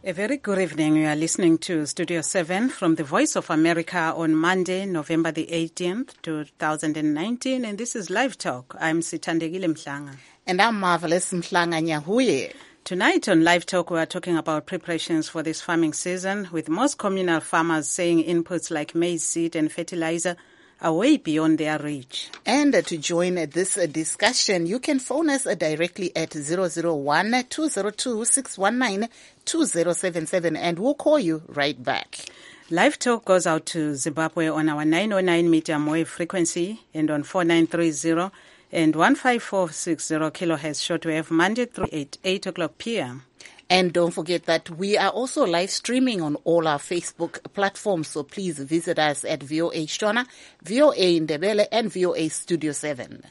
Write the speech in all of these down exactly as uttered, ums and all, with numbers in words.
A very good evening. You are listening to Studio seven from the Voice of America on Monday, November the eighteenth, two thousand nineteen, and this is Live Talk. I'm Sithandegile Mhlanga. And I'm Marvelous Mhlanga Nyahuye. Tonight on Live Talk, we are talking about preparations for this farming season, with most communal farmers saying inputs like maize seed and fertilizer are way beyond their reach. And to join this discussion, you can phone us directly at zero zero one, two zero two, six one nine, two zero seven seven, and we'll call you right back. Live Talk goes out to Zimbabwe on our nine oh nine medium wave frequency and on four nine three zero and one five four six zero kilohertz shortwave Monday through eight, eight o'clock p.m. And don't forget that we are also live streaming on all our Facebook platforms, so please visit us at V O A Shona, V O A Ndebele, and V O A Studio seven.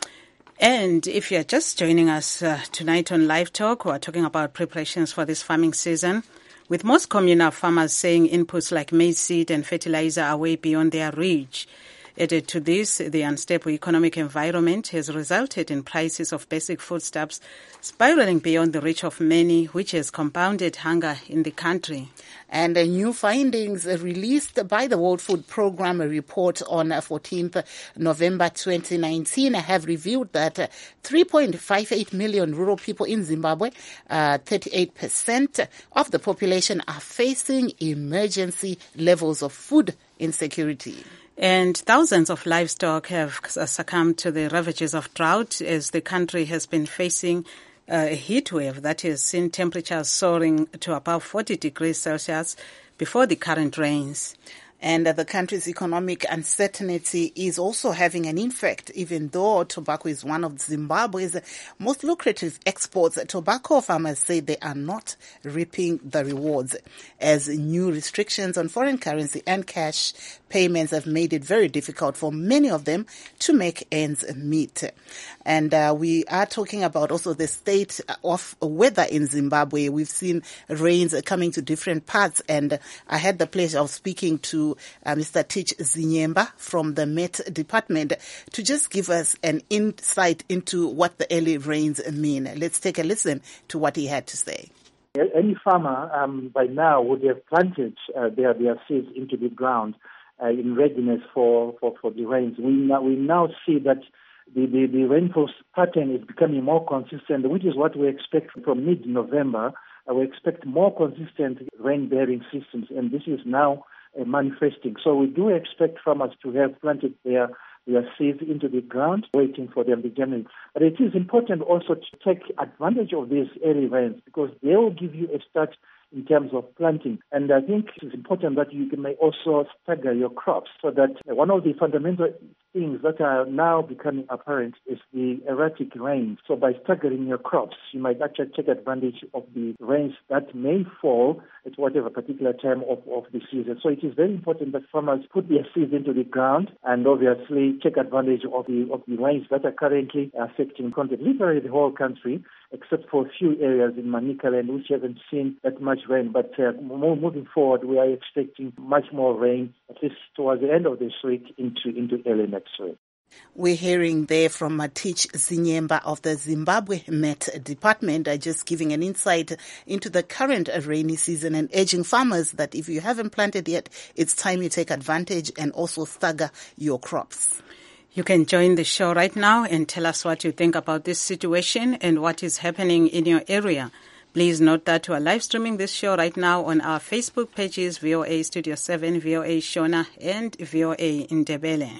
And if you're just joining us uh, tonight on Live Talk, we're talking about preparations for this farming season, with most communal farmers saying inputs like maize seed and fertilizer are way beyond their reach. Added to this, the unstable economic environment has resulted in prices of basic foodstuffs spiraling beyond the reach of many, which has compounded hunger in the country. And uh, new findings released by the World Food Programme report on fourteenth November twenty nineteen have revealed that uh, three point five eight million rural people in Zimbabwe, uh, thirty-eight percent of the population, are facing emergency levels of food insecurity. And thousands of livestock have succumbed to the ravages of drought as the country has been facing a heat wave that has seen temperatures soaring to above forty degrees Celsius before the current rains. And uh, the country's economic uncertainty is also having an effect, even though tobacco is one of Zimbabwe's most lucrative exports. Tobacco farmers say they are not reaping the rewards, as new restrictions on foreign currency and cash payments have made it very difficult for many of them to make ends meet. And uh, we are talking about also the state of weather in Zimbabwe. We've seen rains coming to different parts, and I had the pleasure of speaking to uh, Mister Tich Zinyemba from the Met Department to just give us an insight into what the early rains mean. Let's take a listen to what he had to say. Any farmer um, by now would have planted uh, their, their seeds into the ground uh, in readiness for, for, for the rains. We now, we now see that the, the, the rainfall pattern is becoming more consistent, which is what we expect from mid-November. Uh, we expect more consistent rain-bearing systems, and this is now uh, manifesting. So we do expect farmers to have planted their their seeds into the ground, waiting for them to germinate. But it is important also to take advantage of these early rains, because they will give you a start in terms of planting. And I think it's important that you may also stagger your crops, so that one of the fundamental things that are now becoming apparent is the erratic rain. So by staggering your crops, you might actually take advantage of the rains that may fall at whatever particular time of, of the season. So it is very important that farmers put their seeds into the ground and obviously take advantage of the of the rains that are currently affecting content, literally the whole country, except for a few areas in Manicaland which haven't seen that much rain. But uh, moving forward, we are expecting much more rain, at least towards the end of this week into, into early next week. We're hearing there from Tich Zinyemba of the Zimbabwe Met Department, uh, just giving an insight into the current rainy season and urging farmers that if you haven't planted yet, it's time you take advantage and also stagger your crops. You can join the show right now and tell us what you think about this situation and what is happening in your area. Please note that we are live streaming this show right now on our Facebook pages, V O A Studio seven, V O A Shona, and V O A Ndebele.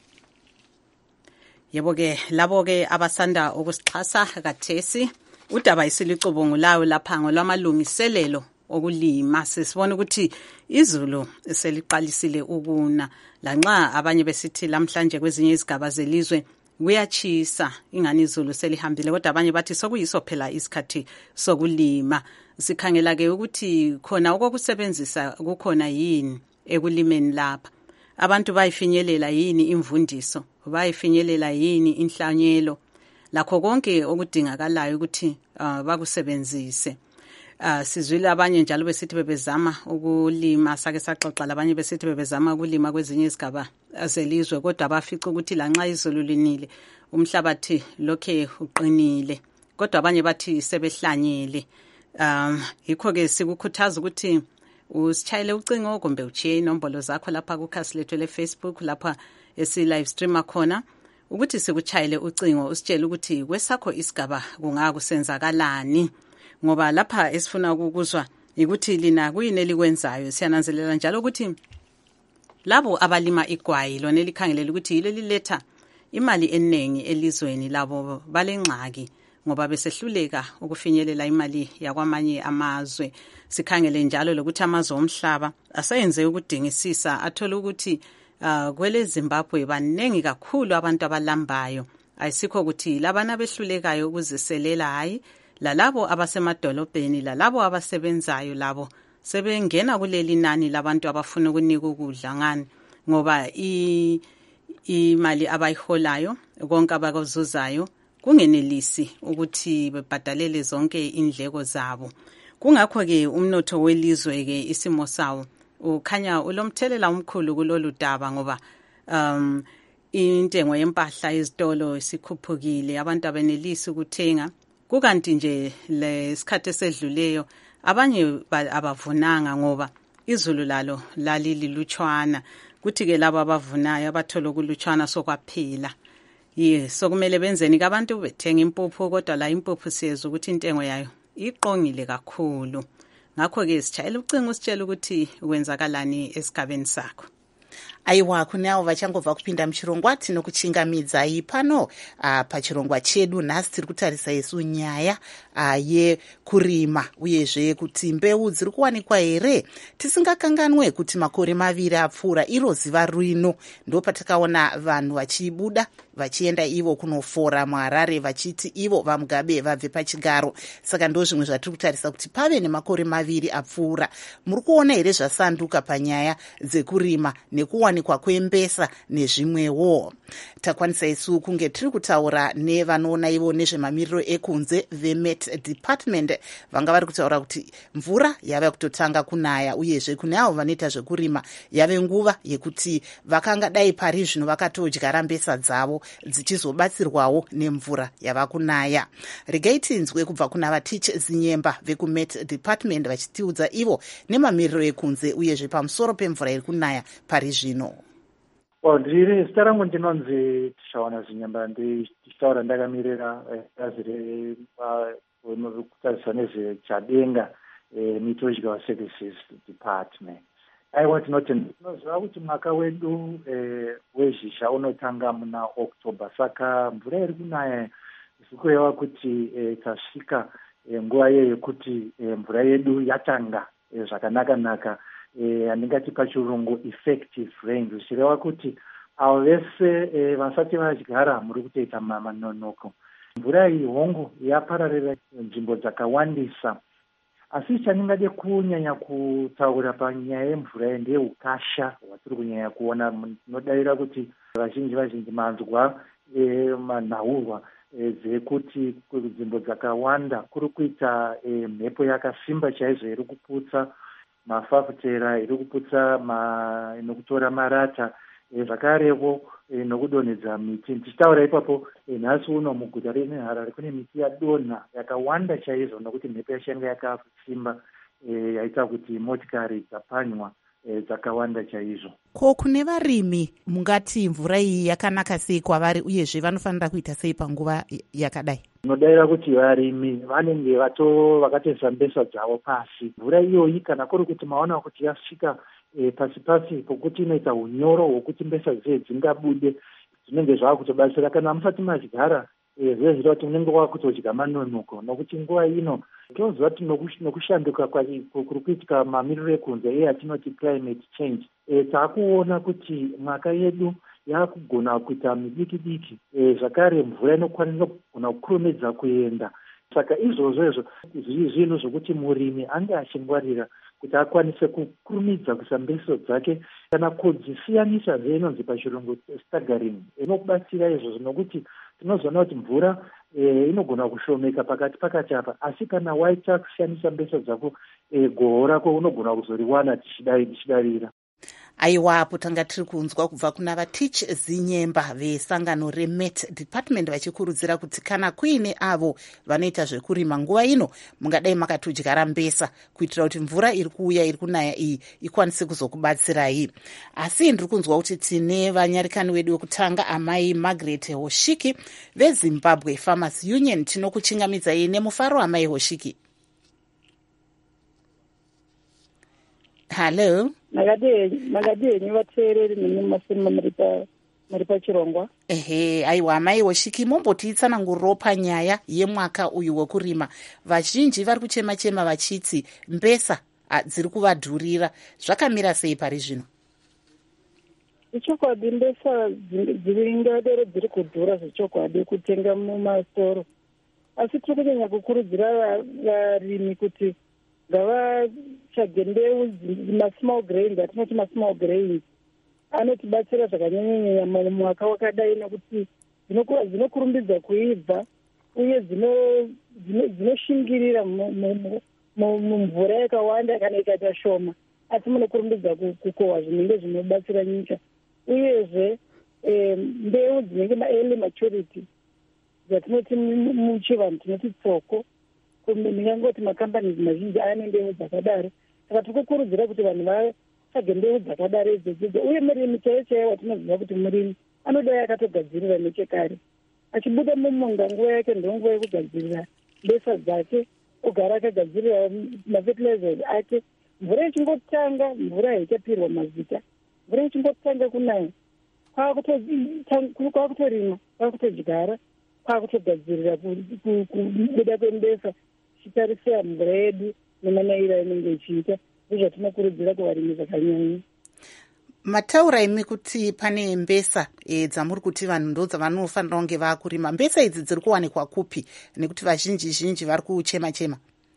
Yebo ke labo ke abasanda ukusixhasa kathesi udaba isilicubungu lawo lapha ngolwamalungiselelo okulima. Sisibona ukuthi izulu seliqalisile ukuna, lanxa abanye besithi lamhlanje kwezinye izigaba zelizwe kuyachisa, ingani izulu selihambile, kodwa abanye bathi sokuyiso phela isikhathi sokulima. Sikhangela ke ukuthi khona okokusebenzisa kukhona yini ekulimeni lapha. Abantu bayifinyelela yini imvundiso, bayifinyelela yini inhlanyelo, lakho konke okudingakalayo ukuthi uh, bakusebenzise. Uh, sizwile abanye njalo besithi bebezama ukulima, sake saxoxa labanye besithi bebezama ukulima kwezinye izigaba zelizwe, kodwa bafica ukuthi lanxa izulu linile umhlabathi lokhe uqinile, kodwa abanye bathi sebehlanyele. um yikho-ke sikukhuthaza ukuthi usitshayele ucingo kumbe uchiye inombolo zakho lapha kukhasi lethu le-Facebook lapha esi-live streama khona ukuthi sikuchayele ucingo usitshele ukuthi kwesakho isigaba kungakusenzakalani, ngoba lapha esifuna ukuzwa ukuthi lina kuyini elikwenzayo. Siyananzelela njalo ukuthi labo abalima igwayi lona elikhangelela ukuthi yilo liletha imali eningi elizweni labo balengxaki ngoba besehluleka ukufinyelela imali yakwamanye amazwe. Sikhangele njalo lokuthi amazwe omhlaba asayenze ukudingisisa athola ukuthi uh, kwele Zimbabwe banengi kakhulu abantu abalambayo, ayisikho ukuthi labana behlulekayo ukuziselela, hayi lalabo abasemadolobheni lalabo abasebenzayo labo sebengena kuleli nani labantu abafuna ukunika ukudla ngani, ngoba i imali abayiholayo konke abakuzuzayo kungenelisi ukuthi bebhadalele zonke indleko zabo. Kungakho-ke umnotho welizwe-ke isimo sawo ukhanya ulomthelela omkhulu kulolu daba ngoba um intengo yempahla ezitolo isikhuphukile, abantu abenelisi ukuthenga, kukanti nje lesikhathi esedluleyo abanye abavunanga ngoba izulu lalo lalililutshwana, kuthi-ke labo abavunayo abathola ukulutshwana sokwaphela. Ye so kumele benzeni ke abantu bethenga impuphu, kodwa la impuphu siyeza ukuthi intengo yayo iqongile kakhulu. Ngakho-ke sitshayela ucingo usitshela ukuthi wenzakalani esigabeni sakho. Aiwa, kuneavo vachangobva kupinda muchirongwa tinokuchingamidzai pano uh, pachirongwa chedu. Nhasi tiri kutarisa isu nyaya uh, yekurima uyezve kuti mbeu dziri kuwanikwa here. Tisingakanganwe kuti makore maviri apfuura iro ziva rino ndo patakaona vanhu vachibuda vachienda ivo kunofora muHarare vachiti ivo vaMugabe vabve pachigaro. Saka ndo zvimwe zvatiri kutarisa kuti pave nemakore maviri apfuura. Muri kuona here zvasanduka panyaya dzekurima nekuwanikwa kwembesa nezvimwewo. Takwanisa isu kunge tiri kutaura nevanoona ivo nezvemamiriro ekunze veMet Department, vanga vari kutaura kuti mvura yava kutotanga kunaya uyezve kune avo vanoita zvekurima yave nguva yekuti vakanga dai pari zvino vakatodyara mbesa dzavo dzichizobatsirwawo nemvura yava kunaya. Regai tinzwe kubva kuna vatichi zinyemba vekuMet Department vachitiudza ivo nemamiriro ekunze uyezve pamusoro pemvura iri kunaya pari zvino. Well, ndiri zita rangu ndinonzi Tishawana Zinyemba, ndichitaura ndakamirira bazi rekutariswa nezvechadenga Meteorological Services Department. Aiwa, tinoti tinoziva kuti mwaka wedu wezhisha unotanga muna October, saka mvura iri kunaya zvikureva kuti tasvika nguva yekuti mvura yedu yatanga zvakanaka-naka, andingati pachirungu effective rain, zvichireva kuti avo vese vasati vadyara muri kutoita manonoko. Mvura iyi hongu yapararira nzvimbo dzakawandisa, asi chandingade kunyanya kutaura panyaya yemvura ndeukasha hwatiri kunyanya kuona. Tinodavira kuti vazhinji vazhinji manzwa manhaurwa dzekuti nzvimbo dzakawanda kuri kuita mhepo yakasimba chaizvo iri kuputsa mafafutera, iri kuputsa nokutora marata, zvakarevo nokudonhedza miti. Tichitaura ipapo nhasi uno muguta reHarare kune miti yadonha yakawanda chaizvo nokuti mhepo yashanga yakasimba yaita kuti motikari dzapanywa dzakawanda chaizvo. Ko kune varimi mungati mvura iyi yakanaka sei kwavari uyezve vanofanira kuita sei panguva yakadai? Tinodavira kuti varimi vanenge vato vakatoisa mbesa dzavo pasi. Mvura iyoyi kana kuri kuti maona kuti yasvika e, pasi pasi pokuti inoita unyoro hwokuti mbesa dze dzingabude, zvinenge zvava kutobatsira. Kana musati madyara zvezvira kuti unenge wakutodya manonoko, nokuti nguva ino tinoziva kuti nokushanduka kuri kuitika mamiriro ekunze eyatinoti climate change, taakuona kuti mwaka yedu yakugona kuita midiki diki, zvakare mvura inokwanisa kugona kukurumidza kuenda. Saka izvozvo izvo zvinhu zvokuti murimi ange achingwarira kuti akwanise kukurumidza kuisa mbeso dzake kana kudzisiyanisa zvinonzi pachirungu staggering. Inokubatsira izvozvo nokuti tinozoona kuti mvura e, inogona kushomeka pakati pakati apa, asi kana waita kusiyanyisa mbeso dzako e, goho rako unogona kuzoriwana tichidavira. aiwapo tanga tiri kunzwa kubva kuna vatich zinyemba vesangano remet department vachikurudzira kuti kana kuine avo vanoita zvekurima nguva ino mungadai makatodyara mbesa kuitira kuti mvura iri kuuya iri kunaya iyi ikwanise kuzokubatsirai. Asi ndiri kunzwa kuti tine vanyarikani wedu wekutanga amai Margaret Hoshiki veZimbabwe Farmers Union. Tinokuchingamidzai nemufaro amai Hoshiki. Hello. Makadeni, makadeni vateereri nemasema maripa maripa chirongwa. Ehe, aiwa amai Hoshiki, mombotitsanangurirawo panyaya yemwaka uyu wekurima. Vazhinji vari kuchema chema vachiti mbesa dziri kuvadhurira. Zvakamira sei pari zvino? Zvichokwadi mbesa dziringadero dziri kudhura zvichokwadi kutenga mumasitoro. Asi tiri kunyanya kukurudzira varimi kuti ngavatsvage mbeu masmall grains, atinoti masmall grains anotibatsira zvakanyanyanyanya mumwaka wakadai nekuti dzinokurumbidza kuibva uye dzinoshingirira mumvura yakawanda kana ikaita shoma, asi munokurumbidza kukohwa zvinenge zvinobatsira nyika. Uyezve mbeu dzinenge ma-early maturity dzatinoti muchivanhu tinoti tsoko, ndingangoti makambani mazhinji ane mbeu dzakadaro. Saka tikukurudzira kuti vanhu vatsvage mbeu dzakadaro idzodzo. Uye murimi chaiyo chaiyo watinoziva kuti murimi anodai akatogadzirira nechekare. Achibuda mumunda nguva yake ndonguva yekugadzirira mbesa dzake, ogara akagadzirira mafertilizers ake. Mvura ichingotanga, mvura haichapirwa mazita, mvura ichingotanga kunaya, kwakutorima, kwakutodyara, kwakutogadzirira kubuda kwembesa chitarisira mvura yedu nemanayira inenge ichiita. Ndozvatinokurudzira kuvarimi zvakanyanya. Mataura imi kuti pane mbesa e, dzamuri kuti vanhu ndo dzavanofanira kunge vakurima. Mbesa idzi dziri kuwanikwa kupi nekuti vazhinji zhinji vari kuchema chema?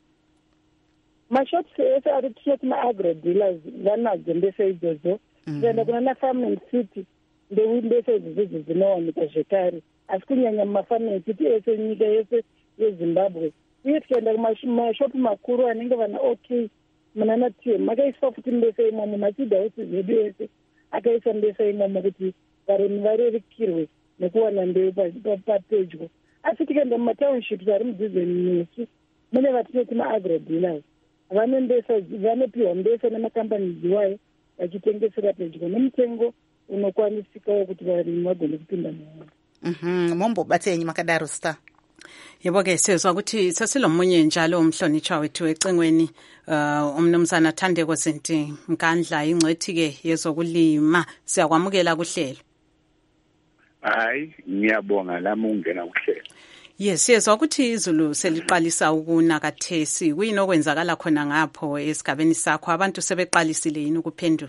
Mashops ese ari tinoti maagro dealers vanadzo mbesa idzodzo. Tikaenda kuna nafarming city mbeu mbesa idzodzo dzinowanikwa zvekare, asi kunyanya mumafarming city ese nyika yese yeZimbabwe. Uye tikaenda kumashopu makuru anenge vana OK munana T M makaiswa futi mbesa imomo, machidha houses edu ese akaisa mbesa imomo kuti varimi varerukirwe nekuwana mbeu papedyo. Asi tikaenda mumatownships ari mudhuze nesu mune vatinoti maagro dealers vane mbesa, vanopiwa mbesa nemakambani dziwayo vachitengesera pedyo nemutengo unokwanisikawo kuti varimi vagone kupinda muwana. Mhm, mombobatsenyi makadaro star. Yebo ke sezwa ukuthi sesilomunye njalo umhlonitshwa wethu ecengweni uh, umnumzana Thandeko Zinti Nkandla ingcwethi ke yezokulima. Siyakwamukela kuhlelo. Hayi, ngiyabonga lami ungena kuhlelo. Yes, siyezwa ukuthi izulu seliqalisa ukuna kathesi. Kuyini okwenzakala khona ngapho esigabeni sakho? Abantu sebeqalisile yini ukuphendula?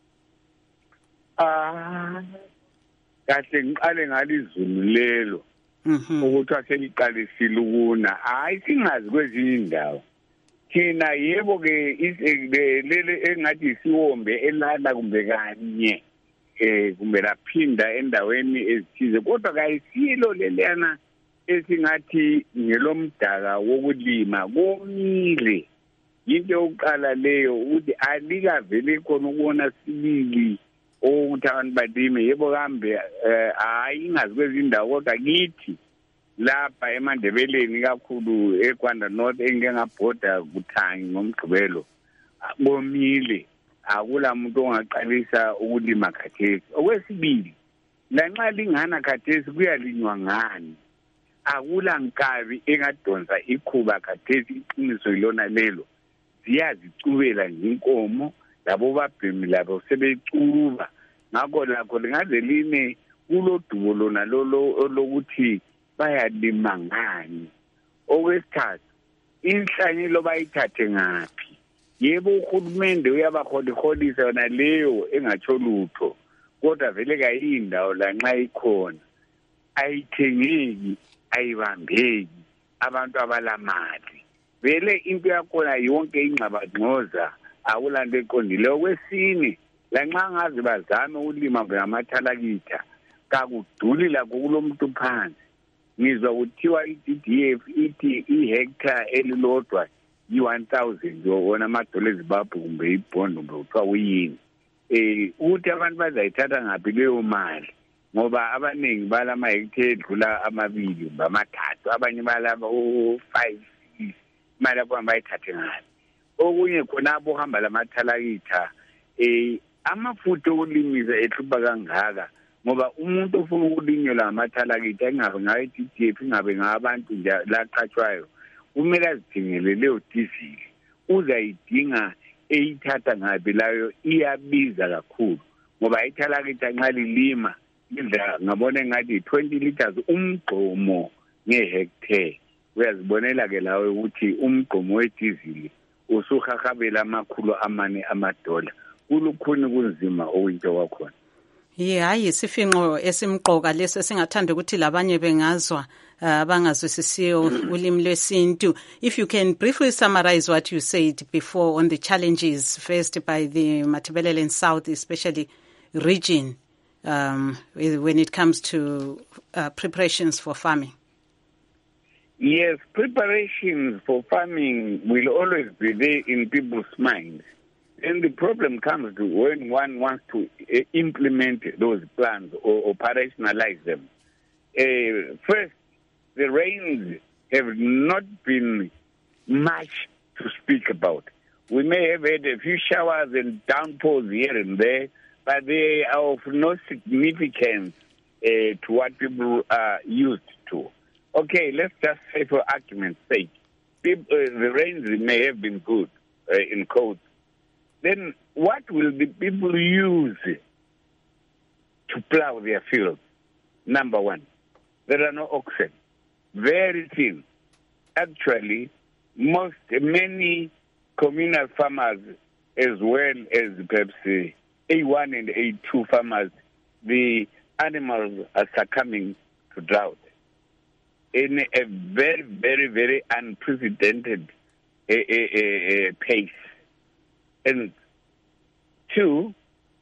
Ah, kahle ngiqale ngalizulu lelo. Mhm. Ukuthi aseliqalisile ukuna. Hayi singazi kwezinye indawo. Thina yebo ke lele engathi isiwombe elala kumbe kanye eh kumbe laphinda endaweni ezithize, kodwa kayisilo lelena esingathi ngelomdaka wokulima komile. Into yokuqala leyo ukuthi alikavele khona ukubona sibili ukuthi abantu balime. Yebo kambe hayi ingazi kwezindawo, kodwa kithi lapha eMandebeleni kakhulu eGwanda North engengabhoda kuThangi ngomgqibelo komile, akula muntu ongaqalisa ukulima khathesi. Okwesibili, lanxa lingana khathesi kuyalinywa ngani, akula nkabi engadonsa ikhuba khathesi. Iqiniso ilona lelo, ziyazicubela nje inkomo, labo babhemi labo sebecuba. Ngakho lakho lingaze line kulodubo lona lolo lokuthi bayalima ngani. Okwesithathu, inhlanyelo bayithathe ngaphi? Yebo uhulumende uyabaholiholisa yona leyo engatsho lutho, kodwa vele kayindawo lanxa ikhona ayithengeki, ayibambeki abantu abalamali. Vele into yakhona yonke ingxabangxoza, akulanto eqondile. Okwesine, lanxa ngazi bazame ukulima ngamathalakitha, kakuduli lakho kulomuntu phansi. Ngizwa kuthiwa i-D D F ithi ihectare elilodwa yi one thousand wona amadola eZimbabwe kumbe ibhondo kumbe kuthiwa uyini. eh ukuthi abantu bazayithatha ngaphi leyo mali ngoba abaningi balama hectare edlula amabili bamathathu abanye balama u five imali yabo bayithathe ngaphi okunye khona abo hamba lamathalakitha eh amafutha okulimisa ehlupa kangaka ngoba umuntu ofuna ukulinyela ngamathalakitha engabe ngabe D D F ingabe ngabantu nje laqhathwayo kumele azidingele leyo diesel uzayidinga eyithatha ngabe layo iyabiza kakhulu ngoba ayithalakitha nxa lilima indla ngabona ngathi twenty liters umgqomo ngehectare uyazibonela ke lawe ukuthi umgqomo wediesel usuhakhabela amakhulu amane amadola kulukhuni kunzima okuyinto kwakhona. Ye hayi sifinqo esimqoka leso singathanda ukuthi labanye bengazwa abangazwisisiyo ulimi lwesintu. If you can briefly summarize what you said before on the challenges faced by the Matabeleland South, especially region, um, when it comes to uh, preparations for farming. Yes, preparations for farming will always be there in people's minds. And the problem comes to when one wants to uh, implement those plans or operationalize them. Uh, first, the rains have not been much to speak about. We may have had a few showers and downpours here and there, but they are of no significance uh, to what people are used to. Okay, let's just say for argument's sake, people, uh, the rains may have been good uh, in quotes. Then what will the people use to plow their fields? Number one, there are no oxen. Very thin. Actually, most, many communal farmers as well as perhaps uh, A one and A two farmers, the animals are succumbing to drought in a very, very, very unprecedented uh, uh, uh, pace. And two,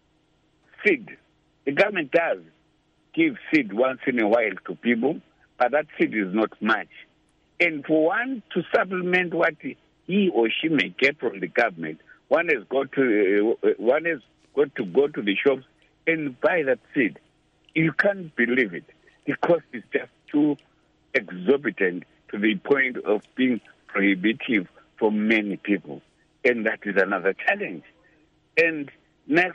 seed. The government does give seed once in a while to people, but that seed is not much. And for one to supplement what he or she may get from the government, one has got to uh, one has got to go to the shops and buy that seed. You can't believe it. The cost is just too exorbitant to the point of being prohibitive for many people. And that is another challenge. And next,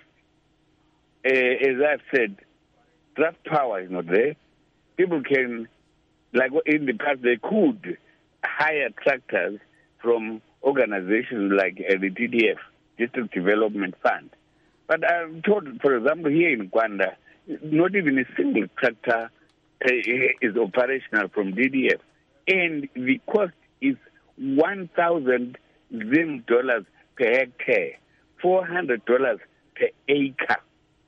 uh, as I've said, draft power is not there. People can, like in the past, they could hire tractors from organizations like uh, the D D F, District Development Fund. But I'm told, for example, here in Gwanda, not even a single tractor uh, is operational from D D F. And the cost is one thousand Zim dollars per hectare, four hundred dollars per acre.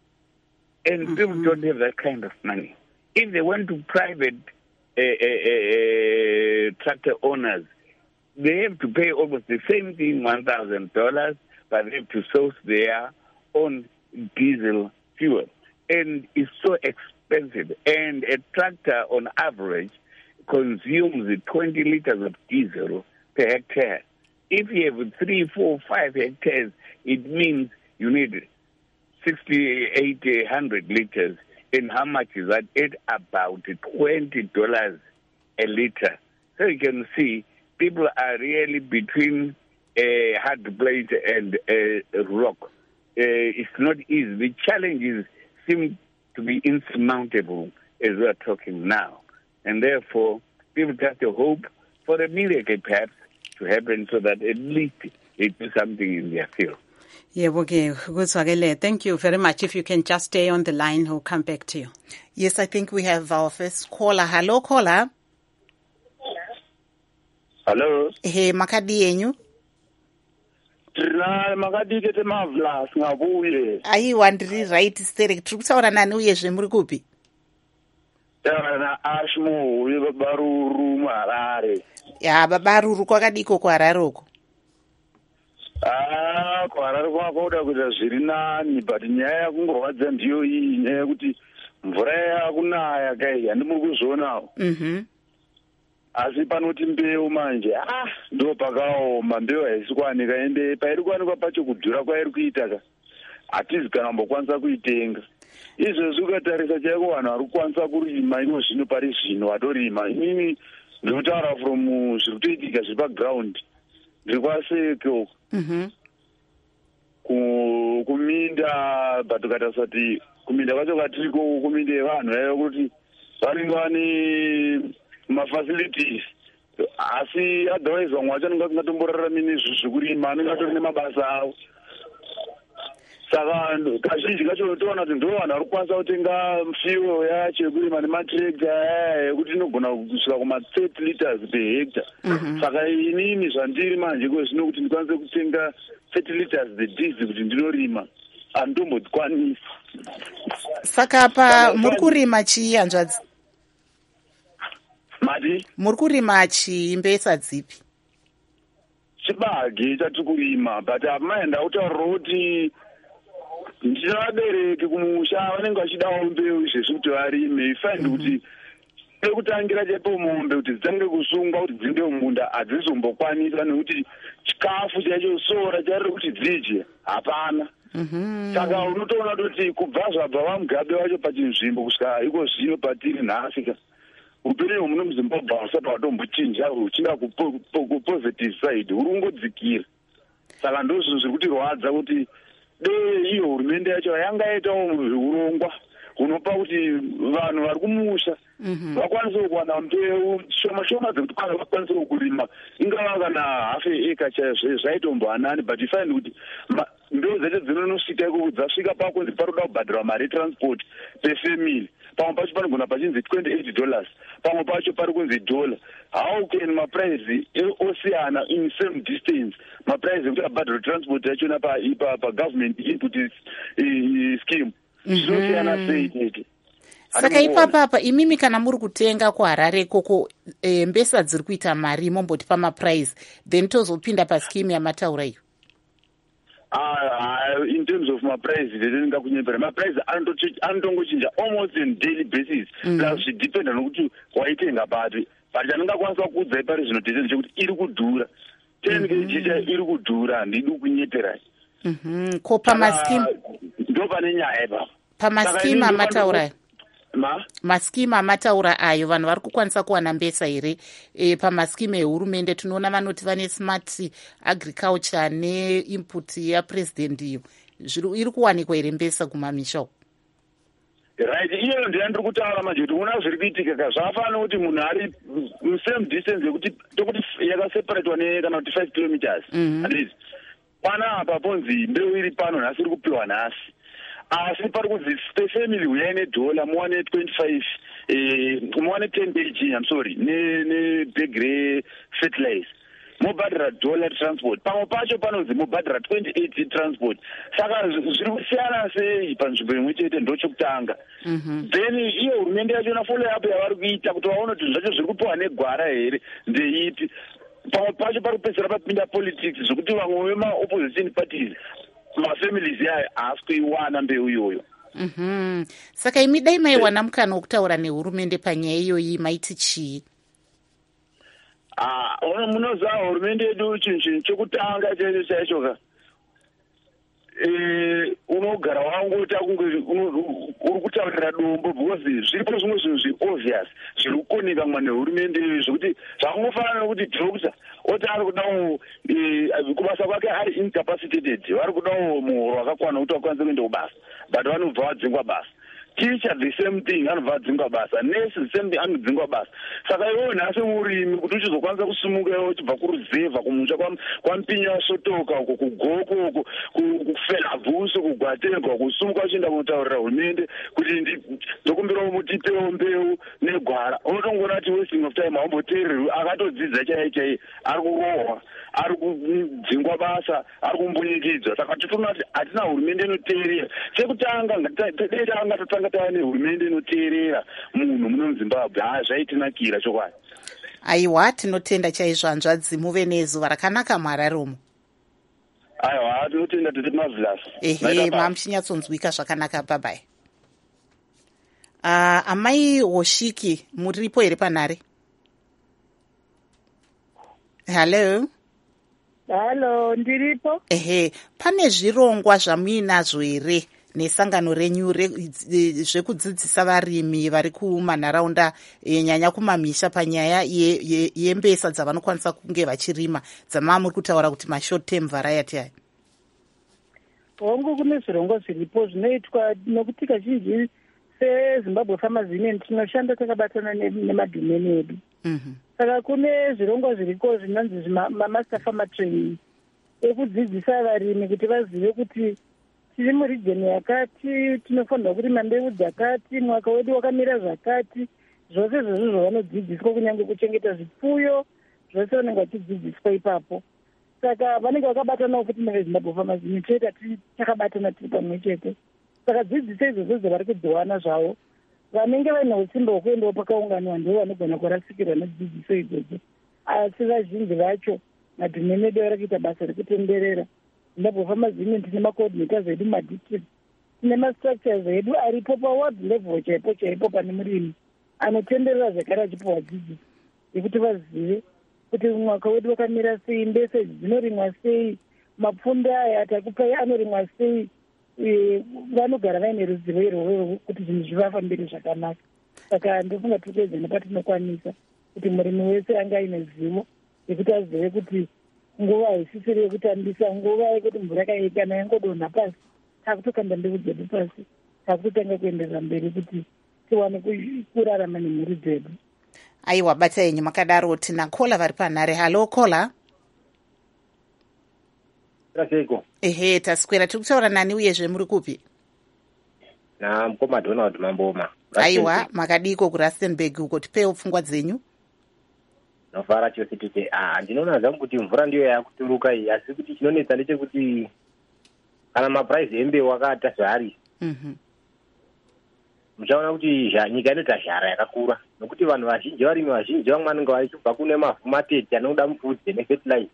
And mm-hmm. people don't have that kind of money. If they went to private uh, uh, uh, tractor owners, they have to pay almost the same thing, one thousand dollars, but they have to source their own diesel fuel. And it's so expensive. And a tractor, on average, consumes twenty liters of diesel per hectare. If you have three, four, five hectares, it means you need sixty, eighty, one hundred liters. And how much is that? It's about twenty dollars a liter. So you can see people are really between a hard place and a rock. Uh, it's not easy. The challenges seem to be insurmountable as we're talking now. And therefore, people just hope for a miracle perhaps to happen so that at least they do something in their field. Yeah, okay. Thank you very much. If you can just stay on the line, we'll come back to you. Yes, I think we have our first caller. Hello, caller. Hello. Hey, makadi yenyu? Trina makadi kete marvelous ngabuye. Ayi wandiri right sterek. Trukutaura nani uyezve muri kupi? Taura Ashmo uye babaruru Harare. Ya babaruru kwakadiko kuHarare uko. Ah, kuHarare kwakaoda kuita zviri nani, but nyaya yakungorwadza ndiyo iyi, nyaya yekuti mvura yakunaya kai handimuri kuzvionawo. Mhm. Asi panoti mbeu manje, ah, ndo pakaoma, mbeu haisi kuwanika, ende pairi kuwanikwa pacho kudhura kwairi kuita ka. hatizi kana kumbokwanisa kuitenga. Izvezvi ukatarisa chaiko vanhu vari kukwanisa kurima ino zvino pari zvino vatorima. Inini ndiri kutaura from zviri kutoitika zviri paground, ndiri kwaseke kuminda, but ukatarisa kuti kuminda kwacho katiriko kuminda yevanhu yaiva kuti vanenge vane mafacilities, asi otherwise vamwe vacho anenge asingatomboraramini izvi zvekurima, anenge atori nemabasa avo. Saka kazhinji kacho toona kuti ndo vanhu vari kukwanisa kutenga fuel yacho yekurima nematractor yekuti inogona kusvika kuma thirty liters per hectare. Saka inini zvandiri manje kwezvino kuti ndikwanise kutenga thirty liters dzedhizi kuti ndinorima handitombodzikwanisa. Saka pa muri kurima chii hanzvadzi? Mati? Muri kurima chii, mbesa dzipi? Chibage chatiri kurima, but amaenda kutaura kuti ndina vabereki kumusha vanenge vachidawo mbeu izvezvi kuti varime. Ifaindi kuti pekutangira chaipo mombe kuti dzitange kusungwa kuti dzinde mumunda hadzizombokwanisa nekuti chikafu chaicho sora chariri kuti dzidye hapana. Saka unotoona kuti kubva zvabva vamugabe vacho pachinzvimbo kusvika iko zvino patiri nhasi, upenyu hwemuno muZimbabwe husati hwatombochinja huchinda kupositive side, huri kungodzikira. Saka ndozvinhu zviri kutirwadza kuti dei iyo hurumende yacho yangaitawo urongwa hunopa kuti vanhu vari kumusha vakwanise kuwana mbeu shoma shoma dzekuti kwana vakwanise kurima, ingava kana half eka chaizvo zvaitombohanani, but ifaini kuti mbeu dzacho dzinonosvika ikoko dzasvika pakunzi paroda kubhadhirwa mari yetransport pefamily. Pamwe pacho panogona pachinzi twenty-eight dollars, pamwe pacho pari kunzi dollar. How can maprice osiyana in same distance? Maprice ekuti abhadhirwa transport yachona pagovernment input scheme zvinosiyana sei chete. Saka ipapapa imimi kana muri kutenga kuHarare koko e, mbesa dziri kuita mari momboti pamaprice, then tozopinda pascheme yamataura iyo. Uh, in terms of my price, my price anotongochinja almost on daily basis. Plus it depends on kuti waitenga pari. But anenge akwanisa kuudzai pari zvino depends kuti iri kudhura. ten kg iri kudhura ndidi kunyepera. Mhm. Ko pamascheme ndo pane nyaya ipapo. Pamascheme amataura. Ma? Mascheme amataura ayo vanhu vari kukwanisa kuwana mbesa here e, pamascheme ehurumende tinoona vanoti vane smart agriculture neinput yapresident iyo iri kuwanikwa here mbesa kumamisha uko? Right, iyo ndiyandiri kutaura manje kuti una zviri kuitika ka zvafanira kuti munhu ari same distance yekuti tokuti yakaseparatwa ne kana kuti five kilometers. Handizvi pana apa ponzi mbeu iri pano nhasi iri kupiwa nhasi, asi pari kunzi pefamily uyai nedhola muwane twenty-five eh muwane ten kg, I'm sorry, ne ne begre fertilizer mobhadhira dollar transport, pamwe pacho panonzi mobhadhira twenty-eight transport. Saka zviri kusiyana sei panzvimbo imwe chete ndochokutanga. Then iyo hurumende yachona follow up yavari kuita kuti vaone kuti zvacho zviri kupiwa negwara here ndeipi. Pamwe pacho pari kupedzisira papinda politics zvokuti vamwe vema-opposition parties mafamilies yayo haasi kuiwana mbeu iyoyo. Mhm. Saka imi dai maiwana mukana wokutaura nehurumende panyaya iyoyi maiti chii? Ah, ona munoziva hurumende yedu chinhu chokutanga chaicho chaicho ka eh unogara wangota kunge uri kutaurira dombo because zviripo zvimwe zvinhu zviobvious zviri kukoneka mwa nehurumende zvokuti zvakangofanana nokuti doctor oti ari kudawo kubasa kwake ari incapacitated, vari kudawo muhoro wakakwana kuti vakwanise kuenda kubasa, but vanobva vadzingwa basa. Teacher the same thing, anobva adzingwa basa. Nurse the same thing, anodzingwa basa. Saka iwo nhasi murimi kuti uchizokwanisa kusimuka iwo uchibva kuruzevha kumusha kwampinya wasotoka uko kugoko uko kufela bhusu kugwatemba kusumuka uchienda kunotaurira hurumende kuti ndokumbirawo mutipewo mbeu negwara. Unotongoona kuti wasting of time haumboteereri, akatodzidza chaiye chaiye ari kurohwa, ari kudzingwa basa, ari kumbunyikidzwa. Saka tinoona kuti hatina hurumende inoteerera. Chekutanga tanga totanga tava nehurumende inoteerera munhu muno muZimbabwe, haa zvaitinakira chokwadi. Aiwa, tinotenda chaizvo hanzvadzi, muve nezuva rakanaka muHarare umo. Aiwa, tinotenda tiri marvelous. Ehe, mamuchinyatsonzwika zvakanaka, bye bye. Uh, amai Hoshiki, muripo here panhare? Hello? halo ndiripo. Ehe, pane zvirongwa zvamuinazvo here nesangano renyu zvekudzidzisa varimi vari kumanharaunda nyanya kumamisha panyaya yembesa dzavanokwanisa kunge vachirima dzamava muri kutaura kuti mashort term variety aya? hongu kune zvirongwa zviripo zvinoitwa nokuti kazhinji sezimbabwe farmers union tinoshanda takabatana nemadhomeni edu. Saka kune zvirongwa zviriko zvinonzi mamaster farmer training ekudzidzisa varimi kuti vazive kuti tiri murijeni yakati, tinofanirwa kurima mbeu dzakati, mwaka wedu wakamira zvakati. Zvose zvozvo vanodzidziswa, kunyange kuchengeta zvipfuyo, zvose vanenge vachidzidziswa ipapo. Saka vanenge vakabatanawo futi nevezimbabwe farmers union, toita takabatana tiri pamwe chete. Saka dzidziso izvozvo zvavari kudziwana zvavo, vanenge vaine usimba hwekuendawo pakaunganiwa ndivo vanogona kurasikirwa nedzidziso idzodzo. Asi vazhinji vacho madhomeni edu vari kuita basa rekutenderera. Zimbabwe farmers union tine macoordinators edu madistrict, tine mastructures edu aripo paworld level chaipo chaipo pane murimi anotenderera zvakare achipiwa dzidziso yekuti vazive kuti mwaka wedu wakamira sei, mbese dzinorimwa sei, mapfunde aya atakupai anorimwa sei. Vanogara vaine ruzivo irworwo kuti zvinhu zvivafambire zvakanaka. Saka ndofunga tiri kuedza nepatinokwanisa kuti murimi wese anga aine zivo yekuti azive kuti nguva isisiri yekutambisa, nguva yekuti mvura kaikana yangodonha pasi, takutokanda mbeu dzedu pasi, takutotanga kuenderera mberi kuti tiwane kurarama nemhuri dzedu. Aiwa, bata yenyu makadaro. Tina kola vari panhare. Halo kola. Raseko. Ehe, taswera. Tiri kutaura nani uyezve muri kupi? Na mukoma Donald Mamboma. Aiwa, makadiko kuRustenburg uko, tipewo pfungwa dzenyu. Nofara chose tite ah ndinoona zangu kuti mvura ndiyo yakuturuka iyi, asi kuti chinonetsa ndechekuti kana maprice embewu akata zvari. Mhm. Muchaona kuti nyika inoita zhara yakakura nokuti vanhu vazhinji varimi vazhinji vamwe vanenge vachibva kune mavhu matete anoda mupfudze nefertilizer.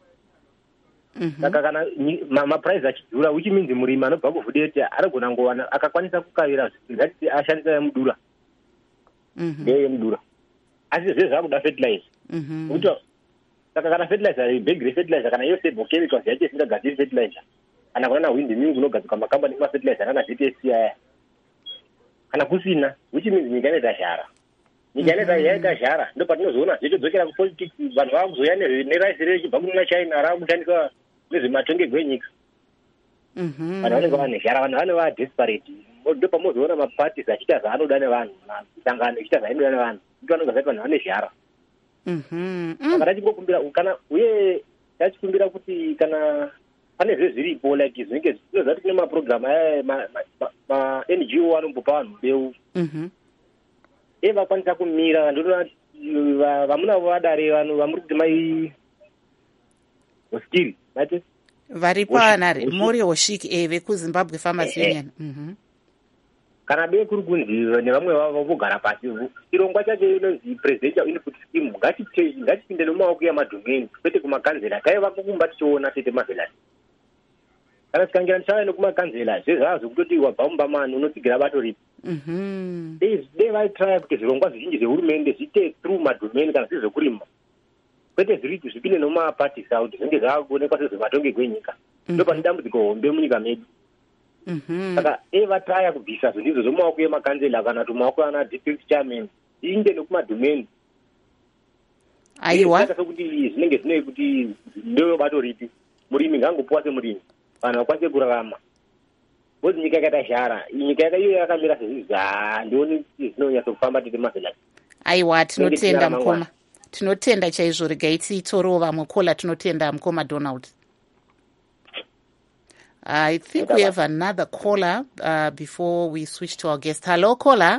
Saka kana maprice achidhura, which means murimi anobva kuvhudete anogona ngowana akakwanisa kukavira ngati ashandisa yemudura. Mhm. Ndiyo yemudura. Asi zvezvo zvakuda fertilizer. Mhm. Kuti saka kana fertilizer big fertilizer kana yose chemicals yacho isingagadziri fertilizer, kana kuna wind mill kunogadzirwa makambani ma fertilizer kana Z T C aya, kana kusina, which means nyika inoita zhara. Nyika inoita yaita zhara, ndo patinozoona zvichidzokera ku politics, vanhu vakuzoya nerice riri chibva kuna China rakushandiswa nezvematongego enyika. Mhm. Vanhu vanenge vane zhara, vanhu vane va desperate. Ndo pamozoona maparties achiita zvaanoda nevanhu, sangano ichiita zvainoda nevanhu, ndo vanenge vaiti vanhu vane zhara. Mhm. Saka tachikumbira kana uye tachikumbira kuti kana pane zvezviripo like zvinenge zvinozati kune maprogram aya ma N G O anombopa vanhu mbeu. Mhm. E vakwanisa kumira, ndinoona vamuna vadare vanhu vamuri kuti mai hoskiri mate vari panhare muri hoshiki eh vekuZimbabwe Farmers Union. Mhm. Kana be kuri kunzi nevamwe vavo vogara pasi, chirongwa chacho inonzi presidential input scheme ngatipinde nomumaoko yamadhomeni kwete kumakanzela. Taiva kukumba tichiona tete mavelani, kana tikangira tichava nekumakanzela zvezvava zvekutoti wabva mumbamani unotsigira bato ripi. Mhm. Dei vaitry kuti zvirongwa zvizhinji zvehurumende zviite through madhomeni kana zvezvekurima, kwete zviri zvipinde nomumaparties out zvinenge zvaakuonekwa sezvematongego enyika. Ndo pane dambudziko hombe munyika medu. Mhm. Saka evatraya kubvisa zvinhu zvomumaoko emakanzela kana kuti mumaoko ana district chairman inde nekumadhomeni. Aiwa. Saka sokuti zvinenge zvine kuti ndewe bato ripi, murimi ngangopuwa semurimi, vanhu vakwanise kurarama. Bozi nyika yakaita zhara, nyika yaka iyo yakamira sezvizvi, handioni kuti zvinonyatso kufamba tete mavelani. Aiwa, tinotenda mukoma. Tinotenda chaizvo, regai tiitorewo vamwe kola. Tinotenda mukoma Donald. I think we have another caller uh, before we switch to our guest. Hello, caller.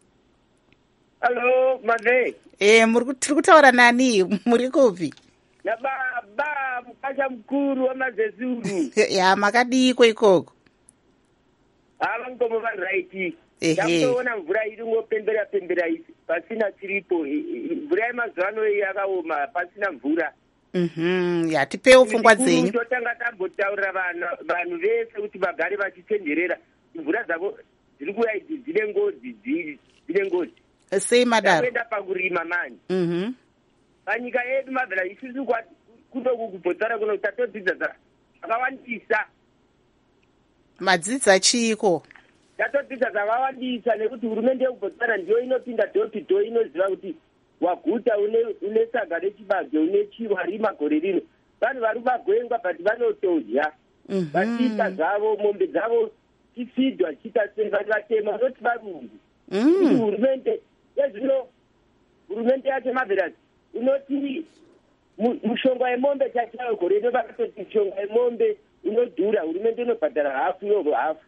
Hello, Made. Eh, tiri kutaura nani? Muri kupi? Na baba mukasha mkuru wa Mazezuru. Ya, makadiko ikoko. Ava ngomo va right. Ehe. Yakuona mvura iri ngopembera pembera isi. Pasina chiripo. Mvura yemazano yakaoma, pasina mvura. Mhm. Ya, tipewo pfungwa dzenyu. Totanga tambotaurira vanhu vanhu vese kuti vagare vachitenderera. Mvura dzavo dziri kuya idzi dzine ngozi, dzine ngozi. Sei madaro? Takuenda pakurima manje. Mhm. Panyika yedu mabvela isusu kunoku kuBotswana kuno tatodzidza zvakawandisa. Madzidza chiko? Tatodzidza zvakawandisa nekuti hurumende yekuBotswana ndiyo inopinda door to door inoziva kuti waguta une une saga rechibage une chiwari makore rino. Vanhu vari magwengwa but vanotodya. Vachita zvavo mombe dzavo chifidwa chitaseva vatema noti varungu. Hurumende yezvino hurumende yacho Marvelous unoti mushonga yemombe chachayo gore rino vakatoti mushonga yemombe unodhura hurumende inobhadhara hafu yoro hafu.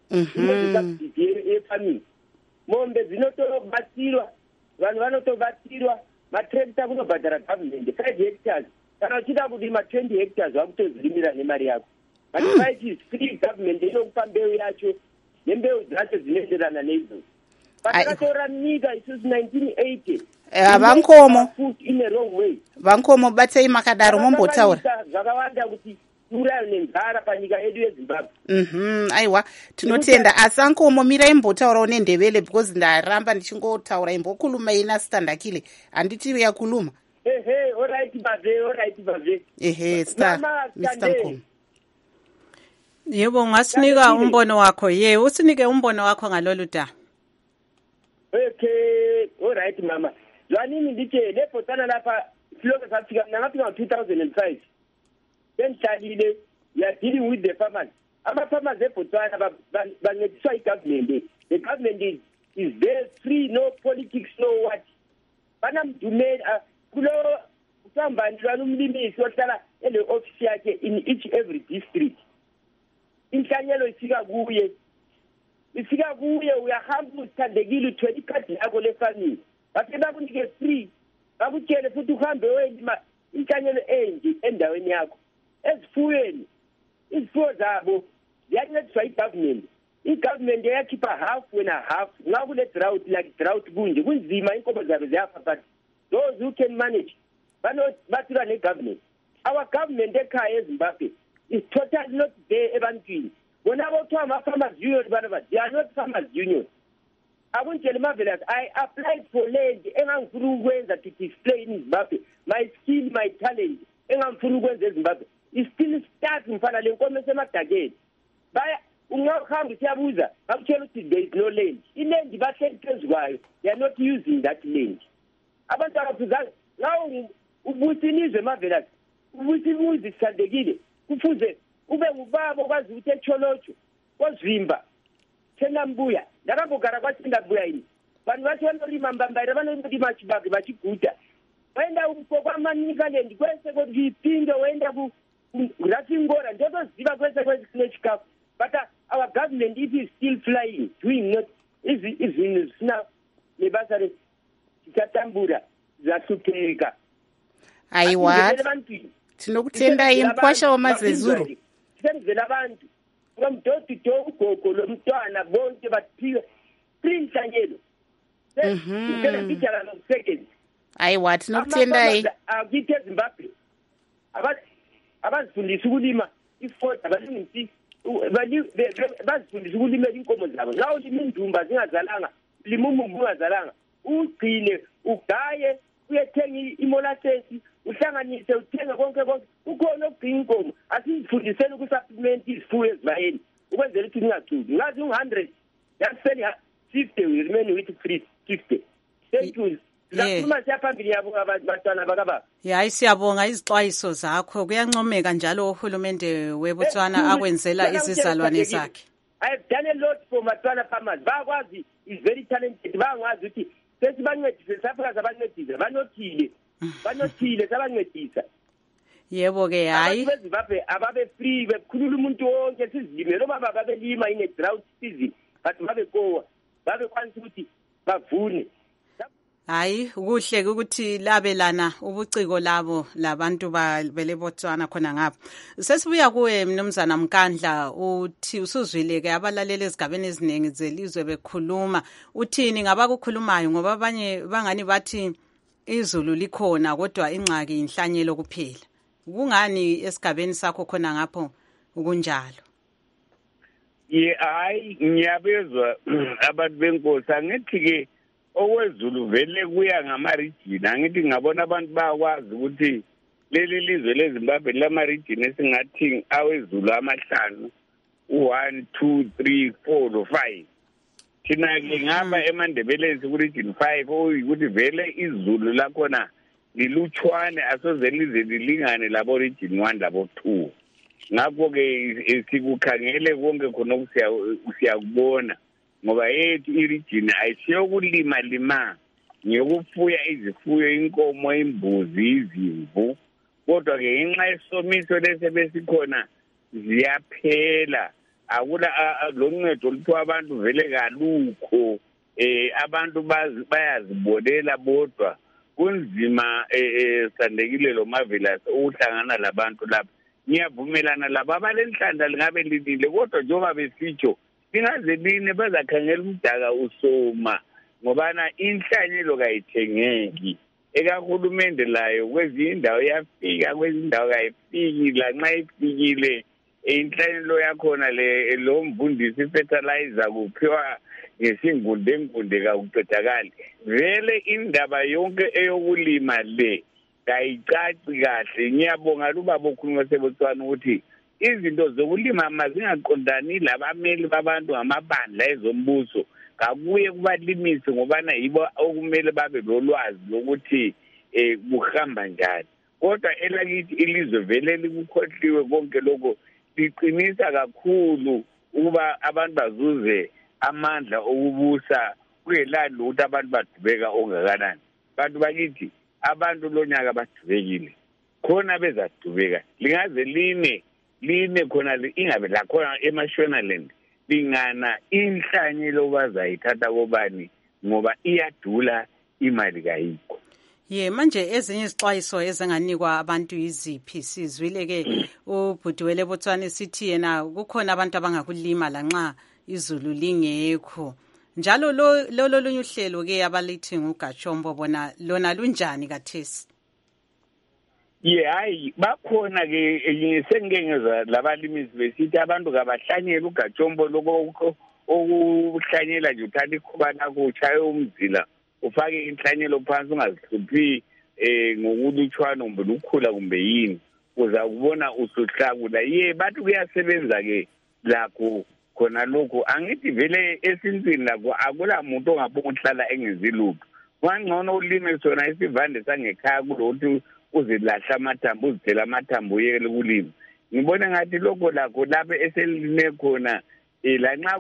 Efamily mombe dzinotobatsirwa vanhu vanotobatsirwa matrekta kunobhadhara government five hectares kana uchida kurima twenty hectares vakutozirimira nemari yako. But five is free government inokupa mbeu yacho nembeu dzacho dzinoenderana neizvo. Patakatora nyika isusu nineteen eighty vankomo in a wrong way. Vankomo batsei makadaro mombotaura zvakawanda kuti urayo nenzara panyika yedu yeZimbabwe. Mhm aiwa tinotenda asankomo mirai mbotaurawo nendevele because ndaramba ndichingotaura imbokuluma ina standakile handiti yakuluma. Ehe alright bave alright bave. Ehe star Mister Nkomo. Yebo ungasinika umbono wakho. Ye usinike umbono wakho ngalolu da. Okay alright mama. Zwanini ndiche lePotswana lapha siloke safika ngafika two thousand five. Then Charlie, you are dealing with the farmers. Ama farmers ePotswana bancediswa igovernment. The government is is there free, no politics, no what. Bana mdume kulo usambani lwalumlimisi ohlala ele office yakhe in each every district. Inhlanyelo ifika kuye. Ifika kuye uyahamba usithandekile uthwele ikhadi lakho lefarming. Base bakunike free. Bakutshele futhi uhambe wendima inhlanyelo enje endaweni yakho. Ezifuyeni izifuyo zabo ziyancediswa igovernment. Igovernment yakhipha half and a half. Ngakule drought like drought kunje kunzima inkomo zabo ziyafa but those who can manage bathula negovernment. Our government ekhaya eZimbabwe is totally not there ebantwini. Bona bothiwa ama-farmers union bana they are not farmers union. Akuntshela Marvelous I applied for land engangifuna ukwenza to display in Zimbabwe my skill my talent engangifuna ukwenza eZimbabwe. Is still start mfana lenkomo esemadakeni. Baya ungahamba siyabuza bakutshela ukuthi there is no land. Iland bahleli phezu kwayo. They are not using that land. Abantu abafuza ngawo ubusinizwe Marvelous. Ubusinizi sithandekile. Kufuze ube ngubaba kwazi ukuthi etsholotsho kozimba. Thena mbuya. Ndakambogara kwathinda mbuya yini. Vanhu vathi vanorima mbambaira vanorima chibage vachiguta. Waenda uko kwamanika land kwese kuti ipinde waenda ku Rasingora ndotoziva kwese kwese kune chikafu. But uh, our government if is still flying doing not is is in sina nebasa re tikatambura zasupeka. Aiwa tinokutendai mkwasha wamazezuru. Senzela abantu from door to door ugogo lomntwana bonke bathiwe prince anyelo. Mhm. Ngicela ngijala no second. Aiwa tinokutendai. Akithi eZimbabwe. Abathi abazifundisa ukulima ifoda balingisi bazifundisa ukulima inkomo zabo. Lawo lima indumba zingazalanga, lima umumbu ungazalanga. Ugcine ugaye uyethenga imolasses uhlanganise uthenga konke konke. Ukhona ukugcina inkomo. Asifundiseni ukusupplement izifuyo ezibayeni ukwenzela ukuthi ingacuki. Ngazi u one hundred yaseli fifty we remain with free fifty. Thank you. Lakhuluma siyaphambili yabo abantwana bakaba. Hayi siyabonga izixwayiso zakho kuyancomeka njalo uhulumende weBotswana akwenzela izizalwane zakhe. I have done a lot for Botswana farmers. Bakwazi is very talented. Bangwazi ukuthi sesibancedise safika sabancedise banothile. Banothile sabancedisa. Yebo ke hayi. Ababe ababe free bekhulula umuntu wonke sizilime noma babe lima in a drought season. But babe kowa. Babe kwanisa ukuthi bavune. Hayi kuhle ukuthi labelana ubuciko labo labantu bele Botswana khona ngapha. Sesibuya kuwe mnumzana Mkandla uthi usuzwile ke abalaleli ezigabeni eziningi zelizwe bekhuluma uthini ngabakukhulumayo ngoba abanye bangani bathi izulu likhona kodwa ingxaki inhlanyelo kuphela. Kungani esigabeni sakho khona ngapho ukunjalo? Ye hayi ngiyabezwa abantu benkosi angithi ke okwezulu vele kuya ngamarijini angithi ngabona abantu bayakwazi ukuthi leli lizwe leZimbabwe lama region esingathi awezulu amahlanu one two three four to five. Thina ke ngapha eMandebeleni ku region five oyikuthi vele izulu lakhona liluchwane asoze lize lilingane labo region one labo two. Ngakho ke sikukhangele konke khona usiyakubona ngoba yethu iregion ayisiyo kulima lima ngiyokufuya izifuyo inkomo imbuzi izimvu kodwa ke inxa yesomiso lese besikhona ziyaphela akula loncedo lutho abantu vele kalukho eh abantu bayazibonela bodwa kunzima eh sandekile lo Marvelous ukuhlangana labantu lapha ngiyavumelana laba balenhlanda lingabe lilile kodwa njengoba besitsho singaze line bazakhangela umdaka usoma ngobana inhlanyelo kayithengeki ekahulumende layo kwezindawo yafika kwezindawo kayifiki la nxa ifikile inhlanyelo yakhona le lo mvundisi fertilizer kuphiwa ngesingunde ngunde kakuqedakali vele indaba yonke eyokulima le kayicaci kahle ngiyabonga lubaba okhuluma seBotswana ukuthi izinto zokulima mazingaqondani labameli babantu ngamabandla ezombuso kakuye kubalimisi ngobana yibo okumele babe lolwazi lokuthi eh kuhamba njani kodwa elakithi ilizwe vele likukhohliwe konke lokho liqinisa kakhulu ukuba abantu bazuze amandla okubusa kuyelani ukuthi abantu badubeka ongakanani bantu bakithi abantu lonyaka badubekile khona bezadubeka lingaze line line khona ingabe la khona eMashonaland lingana inhlanyelo bazayithatha kobani ngoba iyadula imali kayikho. Ye manje ezinye izixwayiso ezinganikwa abantu iziphi sizwile ke ubhudiwele Botswana sithi yena kukhona abantu abangakulima lanxa izulu lingekho njalo lo lo lunye uhlelo ke abalithi nguGachombo bona lona lunjani kathesi. Ye hayi bakhona ke sengengeza labalimisi besithi abantu kabahlanyela uGachombo lokho okuhlanyela nje uthatha ikhuba lakho uchaye umzila ufake inhlanyelo phansi ungazihluphi eh ngokuluchwana kumbe ukukhula kumbe yini uza kubona usuhlakula ye bathi kuyasebenza ke lakho khona lokho angithi vele esintwini lakho akula muntu ongabonga ukuhlala engeziluphi kwangcono ulime sona isivande sangekhaya kulokuthi uzilahla amathambo uzithela amathambo uyekele ukulima ngibona ngathi lokho lakho lapha eselime khona la nxa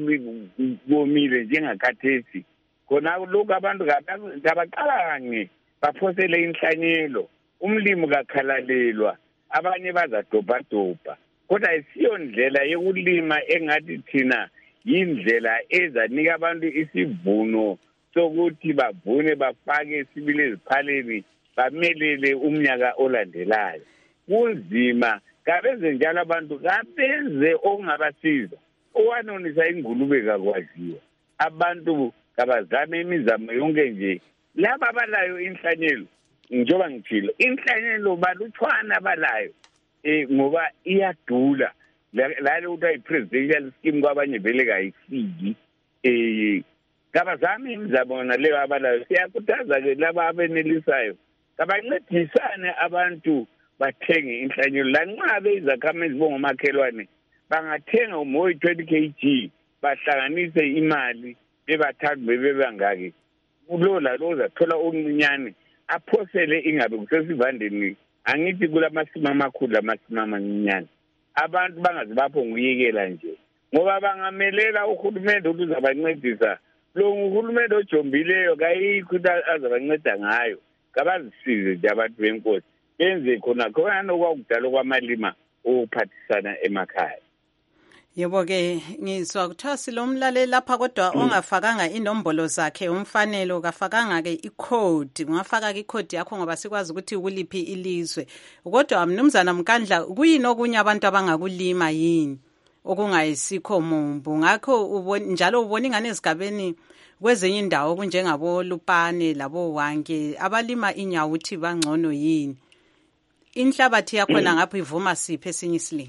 kusomile njengakhathesi khona lokho abantu ngabaqala kanye baphosele inhlanyelo umlimi kakhalalelwa abanye bazadobhadobha kodwa isiyo ndlela yokulima engathi thina yindlela ezanika abantu isivuno sokuthi bavune bafake sibile eziphaleni bamelele umnyaka olandelayo kunzima kabenze njalo abantu kabenze okungabasiza owanonisa ingulube kakwaziwa abantu kabazame imizamo yonke nje laba balayo inhlanyelo njoba ngithilo inhlanyelo baluthwana balayo eh ngoba iyadula lalo ukuthi ayipresidential scheme kwabanye vele kayifiki eh kabazame imizamo naleyo abalayo siyakhuthaza ke laba abenelisayo kabancedisane abantu bathenge inhlanyelo lanxa bezakhamezi bongomakhelwane bangathenga umoyi twenty kilograms bahlanganise imali bebathathu bebebangaki ulola loza thola okuncinyane aphosele ingabe kusesivandeni angithi kulamasima amakhulu amasima amancinyane abantu bangazibapho nguyekela nje ngoba bangamelela uhulumende ukuthi uzabancedisa lo uhulumende ojombileyo kayikho azabanceda ngayo kabazisize nje abantu benkosi benze khona khona nokwakudala kwamalima ukuphathisana emakhaya. Yebo ke ngizwa kuthiwa silomlaleli lapha kodwa ongafakanga inombolo zakhe umfanelo kafakanga ke icode ungafaka ke icode yakho ngoba sikwazi ukuthi ukuliphi ilizwe kodwa mnumzana Mkandla kuyini okunye abantu abangakulima yini okungayisikho mumbu ngakho ubona njalo ubona ingane ezigabeni kwezinye indawo kunjengabo Lupane labo Wanke abalima inyawuthi bangcono yini inhlabathi yakho ngapha ivuma siphe esinye isilimo.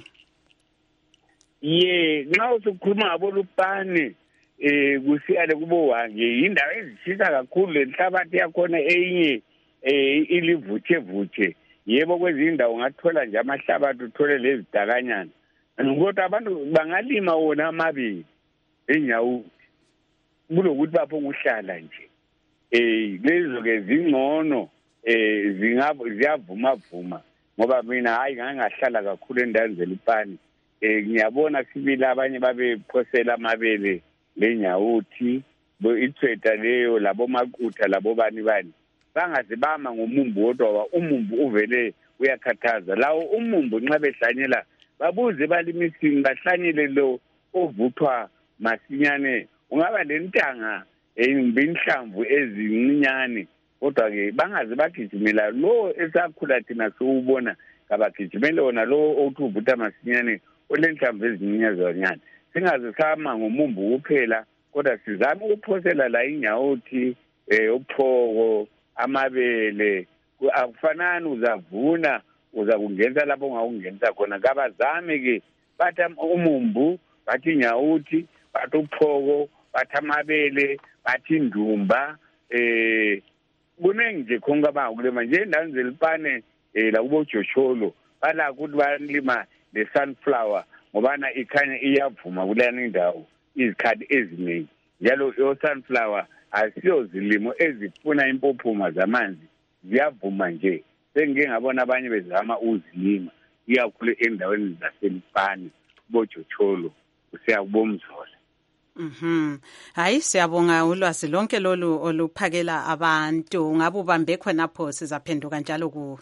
Ye nxa usukhuluma ngabo Lupane eh kusiyale kubo Wanke indawo ezishisa kakhulu lenhlabathi yakhona eyinye eh ilivuthe vuthe yebo kwezinye indawo ungathola nje amahlabathi uthole lezi dakanyana kodwa abantu bangalima wona amabili enyawuthi kulokuthi bapho ukuhlala nje eh lezo ke zingcono eh zingabo ziyavuma vuma ngoba mina hayi ngangahlala kakhulu endaweni zelipani eh ngiyabona sibila abanye babephosela amabele lenyawuthi bo ithweta leyo labo maqutha labo bani bani bangazibama ngomumbu wodwa umumbu uvele uyakhathaza lawo umumbu nxa behlanyela babuze balimisini bahlanyele lo ovuthwa masinyane ungaba lentanga eyinhlamvu ezincinyane kodwa ke bangaze bagijimela lo esakhula thina siubona kabagijimela wona lo othi uvutha masinyane olenhlamvu ezincinyazanyana singaze sama ngomumbu kuphela kodwa sizama ukuphosela la inyawuthi eh uphoko amabele akufanani uzavuna uza kungenza lapho ungakungenza khona kabazame ke bathi umumbu bathi inyawuthi bathi uphoko bathi amabele bathi indumba eh kuningi nje khonke abakulima nje endaweni zelipane eh la kubo Josholo bala ukuthi balima le sunflower ngobana ikhanya iyavuma kulana indawo izikhathi eziningi njalo yo sunflower asiyo zilimo ezifuna impophoma zamanzi ziyavuma nje sengike ngabona abanye bezama uzilima iyakhulu endaweni zaselipane boJocholo usiya kubomzola. Mhm. Hayi siyabonga ulwazi lonke lolu oluphakela abantu ngabe ubambe khonapho sizaphenduka njalo ku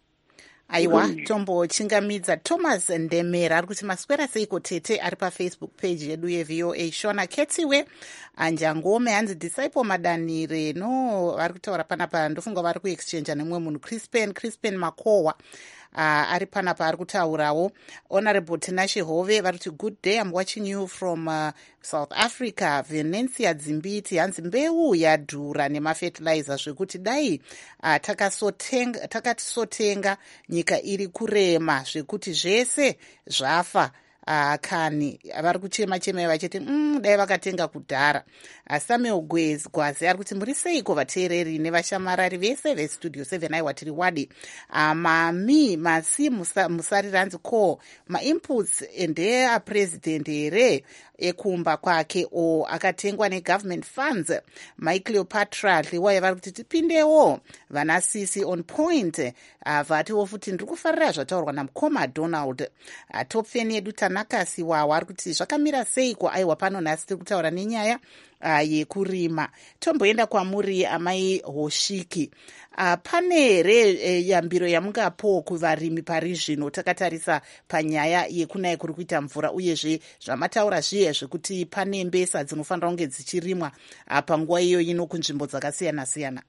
aiwa tombo chingamidza Thomas Ndemera ari kuti maswera seiko tete ari pafacebook page yedu yeV O A. Shona Ketsiwe Anjangome hanzi disciple madanire no vari kutaura panapa ndofunga vari kuexchange nemumwe munhu Crispin Crispin Makowa Uh, ari panapa ari kutaurawo Honorable Tinashe Hove vari kuti good day, I'm watching you from uh, South Africa. Venencia Dzimbiti hanzi mbeu yadhura nemafertilizer zvekuti dai uh, takasotenga takatisotenga nyika iri kurema zvekuti zvese zvafa. Uh, kani vari kuchema chema vachiti mm, dai vakatenga kudhara. uh, Samuel Gwezi Gwazi ari kuti muri seiko vateereri nevashamarari vese vestudio seven aiwa tiri wadi. uh, mami masi musa, musari ranzi ko mainputs ndeapresident here ekumba kwake o akatengwa negovernment funds. maicleopatra hliwaya vari kuti tipindewo vanasisi on point. uh, vatiwo futi ndiri kufarira zvataurwa namukoma Donald. uh, topfeni yedu Tanakasi wawo ari kuti zvakamira seiko aiwa pano nhasi tiri kutaura nenyaya uh, yekurima. Tomboenda kwamuri amai Hoshiki. Uh, pane here e, yambiro yamungapo kuvarimi pari zvino takatarisa panyaya yekunaya kuri kuita mvura uyezve zvamataura zviye zvekuti pane mbesa dzinofanira kunge dzichirimwa uh, panguva iyo ino kunzvimbo dzakasiyana siyana?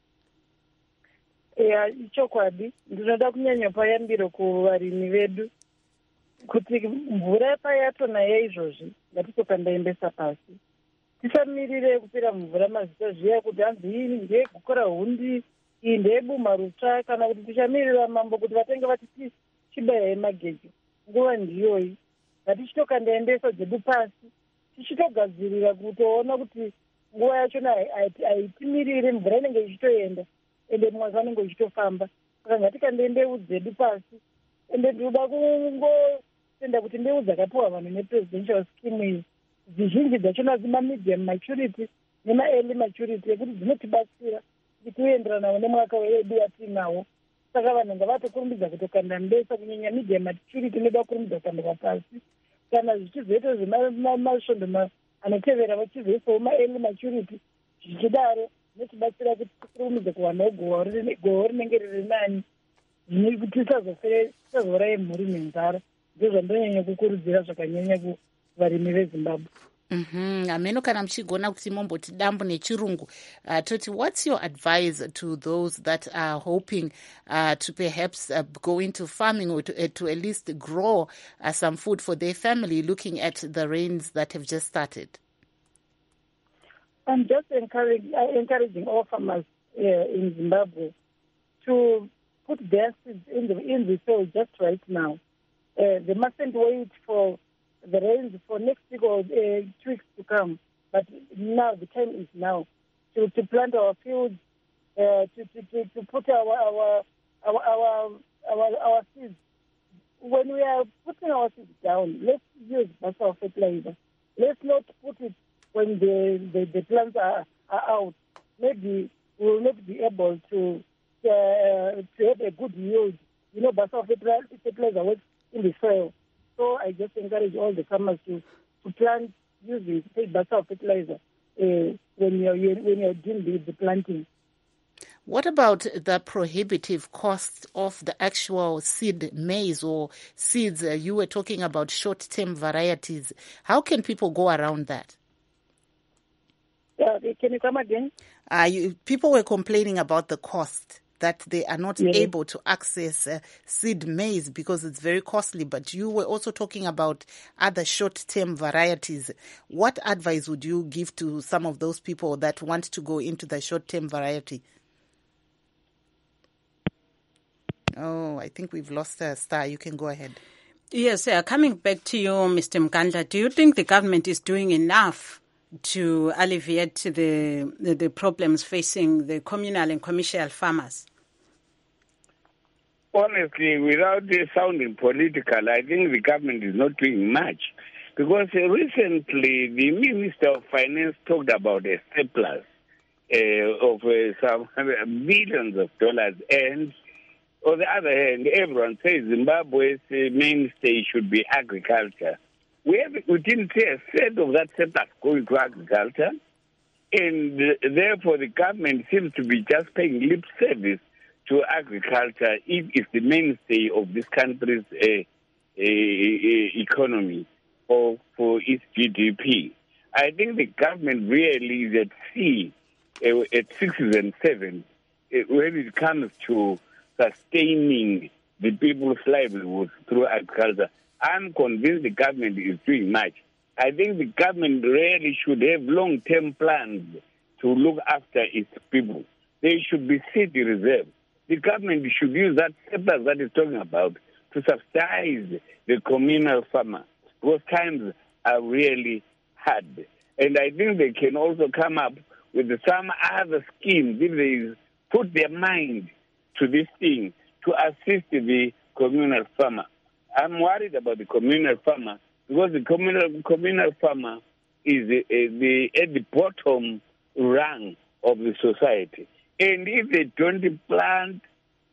eya ichokwadi ndinoda kunyanya payambiro kuvarimi vedu kuti mvura payatonaya izvozvi ngatisokandaembesa pasi tisamirire kupira mvura mazita zviya kuti hanzi iyi ndeyegukora hundi iyi ndeyebuma rutsva kana kuti tichamirira mambo kuti vatenge vatiti chibayai magejo. Nguva ndiyoyi ngatichitokandaembesa dzedu pasi tichitogadzirira kutoona kuti nguva yachona haitimirire mvura inenge ichitoenda ende mwaka unenge uchitofamba. Saka ngatikandae mbeu dzedu pasi ende ndinoda kungotenda kuti mbeu dzakapiwa vanhu nepresidential scheme iyi zizhinji dzachona dzima-medium maturity nema-early maturity ekuti dzinotibatsira kuti kuenderana nemwaka wedu watinawo. Saka vanhu ngavatokurumbidza kutokanda mbesa kunyanya medium maturity inoda kurumbidza kukanduka pasi kana zvichizoita zvemasvondo anotevera vachizoisawo ma-early maturity zvichidaro zvinotibatsira kuti tikurumbidze kuvanhu gohwo rinenge riri nani kuti tisazorai mhuri nenzara. Ndizvo zvandonyanya kukurudzira zvakanyanya kuvarimi veZimbabwe. Mm-hmm. Ameno kana mchigona kuti momboti dambu nechirungu. Uh, toti, what's your advice to those that are hoping uh, to perhaps uh, go into farming or to, uh, to at least grow uh, some food for their family, looking at the rains that have just started? I'm just encouraging, uh, encouraging all farmers uh, in Zimbabwe to put their seeds in the, in the soil just right now. Uh, they mustn't wait for the rains for next week or uh, two weeks to come. But now the time is now to, to plant our fields, uh, to, to, to, to put our, our our our our, our seeds. When we are putting our seeds down, let's use basal fertilizer. Let's not put it when the, the, the plants are, are out. Maybe we will not be able to uh, to have a good yield. You know, basal fertilizer works in the soil. So I just encourage all the farmers to, to plant using basal fertilizer uh, when you're when you're doing the, the planting. What about the prohibitive cost of the actual seed maize or seeds? Uh, you were talking about short-term varieties. How can people go around that? Uh, can you come again? Uh, you, people were complaining about the cost, that they are not yes. able to access uh, seed maize because it's very costly. But you were also talking about other short-term varieties. What advice would you give to some of those people that want to go into the short-term variety? Oh, I think we've lost a star. You can go ahead. Yes, uh, coming back to you, Mister Mkandla, do you think the government is doing enough to alleviate the, the, the problems facing the communal and commercial farmers? Honestly, without uh, sounding political, I think the government is not doing much. Because uh, recently, the Minister of Finance talked about a surplus uh, of uh, some billions of dollars, and on the other hand, everyone says Zimbabwe's uh, mainstay should be agriculture. We, have, we didn't see a third of that surplus going to agriculture, and uh, therefore the government seems to be just paying lip service to agriculture if it's the mainstay of this country's uh, uh, uh, economy or for its G D P. I think the government really is at sea, uh, at sixes and sevens, uh, when it comes to sustaining the people's livelihoods through agriculture. I'm convinced the government is doing much. I think the government really should have long-term plans to look after its people. They should be city reserves. The government should use that surplus that it's talking about to subsidize the communal farmer, because times are really hard. And I think they can also come up with some other schemes if they put their mind to this thing to assist the communal farmer. I'm worried about the communal farmer because the communal communal farmer is uh, the at the bottom rung of the society. And if they don't plant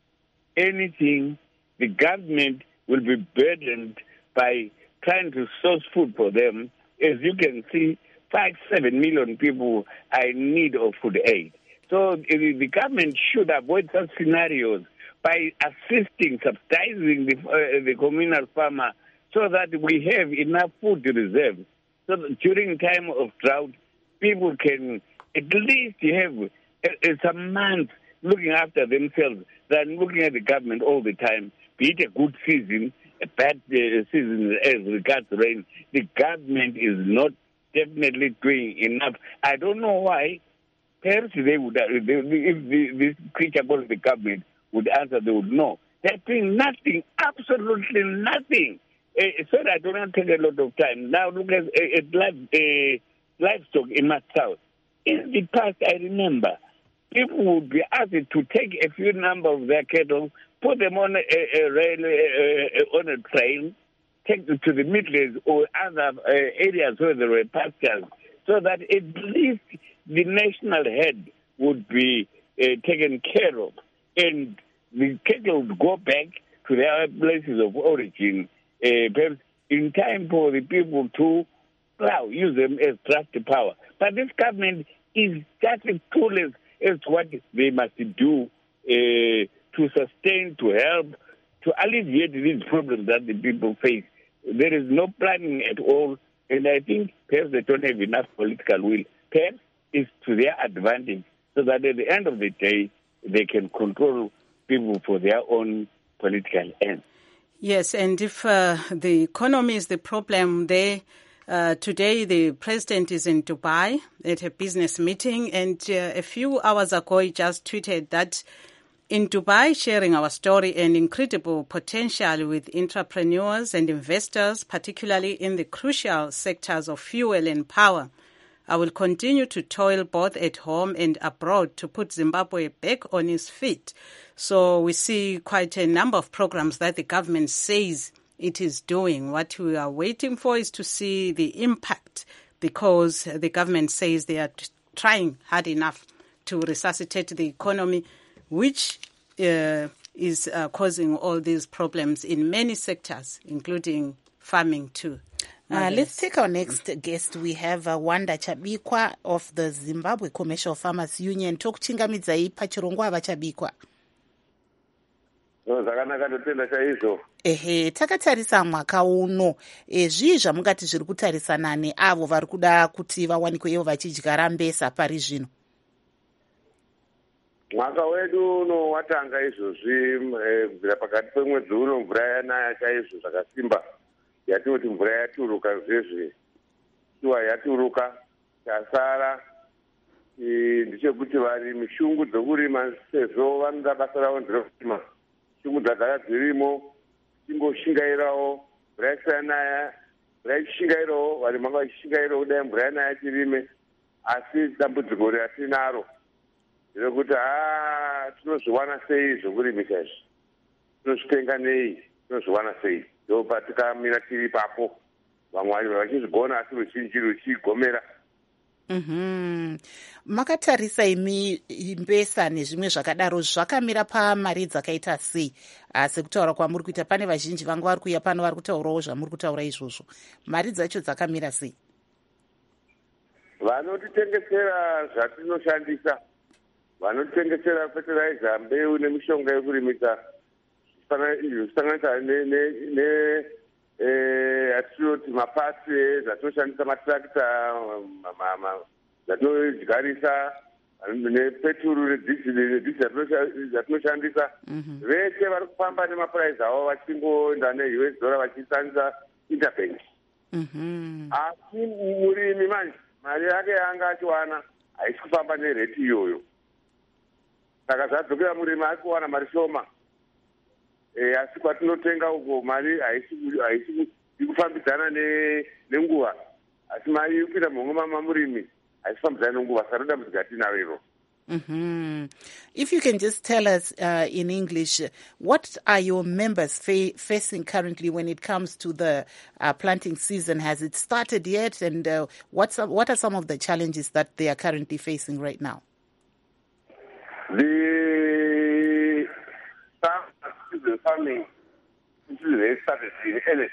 anything, the government will be burdened by trying to source food for them. As you can see, five, seven million people are in need of food aid. So the government should avoid such scenarios by assisting, subsidizing the, uh, the communal farmer so that we have enough food reserves. So that during time of drought, people can at least have uh, some months looking after themselves than looking at the government all the time. Be it a good season, a bad uh, season as regards rain, the government is not definitely doing enough. I don't know why. Perhaps they would, they, if the, this creature called the government would answer, they would know. They're doing nothing, absolutely nothing. Uh, sorry, I don't want to take a lot of time. Now look at, uh, at live, uh, livestock in North South. In the past, I remember, people would be asked to take a few number of their cattle, put them on a, a rail, uh, on a train, take them to the Midlands or other uh, areas where there were pastures, so that at least the national head would be uh, taken care of, and the cattle would go back to their places of origin, uh, perhaps in time for the people to plow, use them as draft power. But this government is just clueless as to what they must do uh, to sustain, to help, to alleviate these problems that the people face. There is no planning at all, and I think perhaps they don't have enough political will. Perhaps it's to their advantage, so that at the end of the day, they can control people for their own political ends. Yes, and if uh, the economy is the problem there, uh, today the president is in Dubai at a business meeting, and uh, a few hours ago he just tweeted that in Dubai, sharing our story and incredible potential with entrepreneurs and investors, particularly in the crucial sectors of fuel and power. I will continue to toil both at home and abroad to put Zimbabwe back on its feet. So we see quite a number of programs that the government says it is doing. What we are waiting for is to see the impact, because the government says they are trying hard enough to resuscitate the economy, which uh, is uh, causing all these problems in many sectors, including farming too. Uh, let's take our next guest. We have uh, Wanda Chabikwa of the Zimbabwe Commercial Farmers Union. Tokuchingamidzai pachirongwa ava Chabikwa. Zvakanaka totenda chaizvo. Ehe, takatarisa mwaka uno. E, zvii zvamungati zviri kutarisana neavo vari kuda kuti vawanikwewo vachidyara mbesa pari zvino? Mwaka wedu uno watanga izvozvi kubvira pakati pemwedzi uno mvura yanaya chaizvo zvakasimba. Yatinoti mvura yaturuka zvezve. Shuwa yaturuka. Chasara ndechekuti varimi shungu dzokurima sezvo vanoda basa ravo nderekurima. Shungu dzagara dzirimo, chingoshingairawo mvura isati yanaya, mvura ichishingairawo, varimi vanga vachishingairawo kudai mvura yanaya tirime, asi dambudziko ratinaro nderekuti haa tinozviwana sei zvokurimisa izvi, tinozvitenga nei, tinozviwana sei. Ndo patikamira tiri ipapo, vamwe vachizvigona asi ruzhinji ruchigomera. Mm-hmm. Makatarisa imi mbesa nezvimwe zvakadaro zvakamira pamari dzakaita sei? Sekutaura kwamuri kuita pane vazhinji vanga vari kuuya pano vari kutaurawo zvamuri kutaura izvozvo. Mari dzacho dzakamira sei? Vanotitengesera zvatinoshandisa, vanotitengesera fertilizer, mbeu nemishonga yekurimisa zvisanganisa ne atinoti mapasi zvatinoshandisa matrakita, zvatodyarisa nepeturu nedhizili zvatinoshandisa, vese vari kufamba nemapuraizi avo vachingoenda ne-U S dollar vachishandisa interbank. Asi murimi manje mari yake yanga achiwana haisi kufamba nereti iyoyo, saka zvadzokera murimi ari kuwana mari shoma. Asi kwatinotenga uko mari haisi kufambidzana nenguva, asi mari iri kuita mhomho mamurimi haisi kufambidzana nenguva, saka rodambudzika tinaro iro. Mm-hmm. If you can just tell us uh, in English, what are your members fa- facing currently when it comes to the uh, planting season? Has it started yet? And uh, what's, what are some of the challenges that they are currently facing right now? The season farming is started in earnest.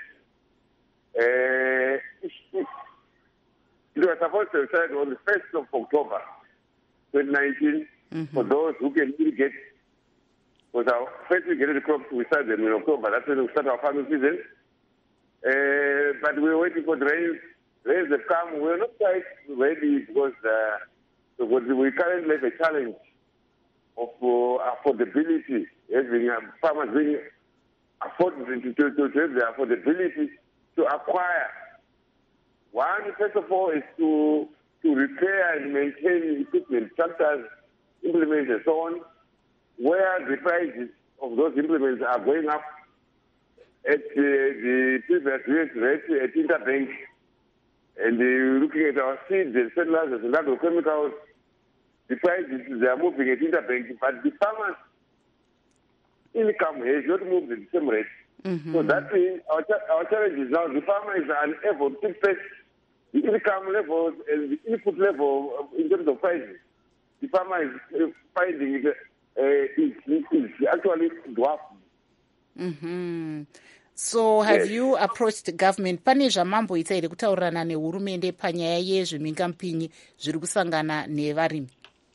Uh, it was supposed to start on the first of October twenty nineteen, mm-hmm. for those who can irrigate. Because our first irrigated crops, we start them in October. That's when we start our farming season. Uh, but we were waiting for the rains. Rains have come. We are not quite ready because, uh, because we currently have a challenge of uh, affordability. Having uh, farmers being afforded to, to, to, to have the affordability to acquire. One, first of all, is to to repair and maintain equipment, tractors, implements, and so on, where the prices of those implements are going up at uh, the previous rate at interbank, and uh, looking at our seeds and fertilizers and agrochemicals, the prices they are moving at interbank, but the farmers' income has not moved at the same rate. Mm-hmm. So that means our, our challenge is now the farmer is unable to face the income level and the input level in terms of prices. The farmer is finding it uh, is, is actually dwarfed. Mm-hmm. So have yes. you approached the government? Pane zvamamboita here kutaurirana nehurumende panyaya yezvemhingamupinyi zviri kusangana nevarimi?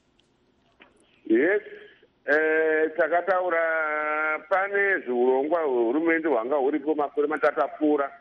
Yes, takataura pane zviurongwa hwehurumende hwanga huripo makore matatu apfuura.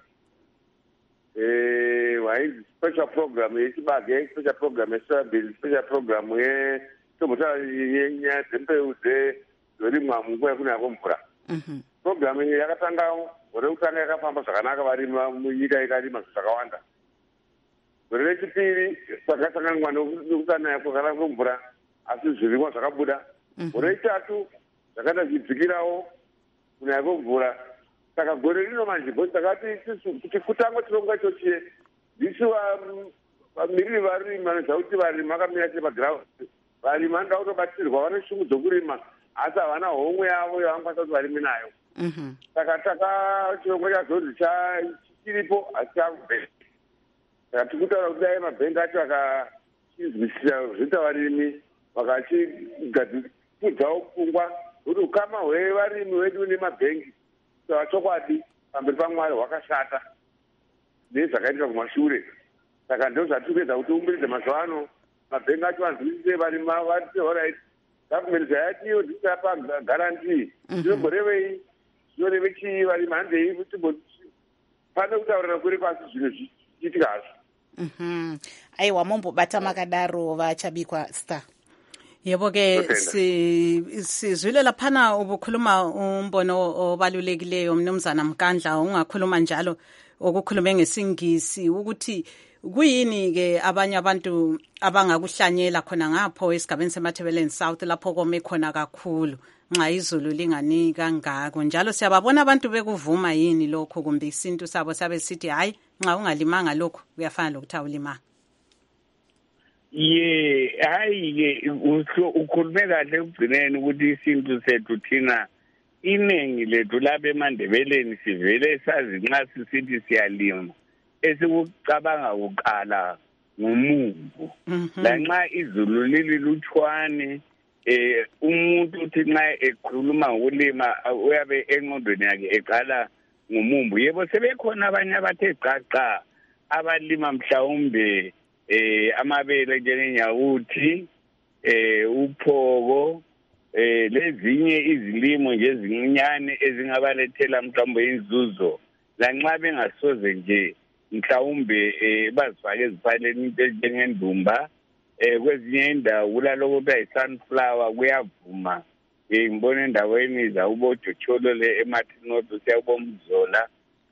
Hwainzi special program yechibage, special program yesoyabhini, special program yetomota yenyaya dzembeu dzorimwa munguva yekunaya mvura. Program iyi yakatanga gore kutanga yakafamba zvakanaka, varima munyika ikarima zvakawanda. Gore rechipiri kwakasanganwa nekusanaya kwakanaka kwemvura, asi zvirimwa zvakabuda. Gore rechitatu zvakaita zvidzikirawo kunaya kwemvura. Saka gore rino manje takati kuti kutanga tironga chochiye ndisu vamiri varima anoziva kuti varima akamira chepagiraundi varimi vanoda kutobatsirwa vane shungu dzokurima asi havana homwe yavo yavangakwanisa kuti varimi nayo saka taka chirongwa chazonzi chiripo asi chakubhenda saka tiri kutaura kuti dai mabhendi acho akachizwisisa zvoita varimi vakachigadzikudzawo pfungwa kuti ukama hwevarimi vedu nemabhengi saka chokwadi pamberi pamwari hwakashata nezvakaitika kumashure saka ndo zvatiri kuedza kuti umbiridze mazuva ano mabhengi acho vanzwisise varimi vati orit gavhumenti zvayatiyo tisapa garantii zvinomborevei zvinoreve chii varimi handei pane kutaurira kuri pasi zvinhu zvichiitika hazvo. aiwa mombobata makadaro vachabikwa star. Yebo ke sizwile laphana ubukhuluma umbono obalulekileyo mnumzana Mkandla ungakhuluma njalo okukhulume ngesingisi ukuthi kuyini ke abanye abantu abangakuhlanyela khona ngapho esigabeni seMathebeleni South lapho kome khona kakhulu nxa izulu lingani kangako njalo siyababona abantu bekuvuma yini lokho kumbe isintu sabo sabe sithi hayi nxa ungalimanga lokho kuyafana lokuthi awulimanga. Ye hayi ke ukhulume kahle ekugcineni ukuthi isintu sethu thina iningi lethu lapha eMandebeleni sivele sazi nxa sisithi siyalima esikucabanga uqala ngumumbu lanxa izulu lililuthwane eh umuntu uthi nxa ekhuluma ngokulima uyabe engqondweni yakhe eqala ngumumbu. Yebo sebekhona abanye abathe qaqa abalima mhlawumbe eh amabele njengenyawuthi eh uphoko eh lezinye izilimo nje ezincane ezingabalethela mhlawumbe inzuzo lanxa bengasoze nje mhlawumbe eh bazifake eziphaleni into njengendumba eh kwezinye indawo kulaloko kuba yi-sunflower kuyavuma eh ngibona endaweni zawubojocholo le eMartinot siyabomzola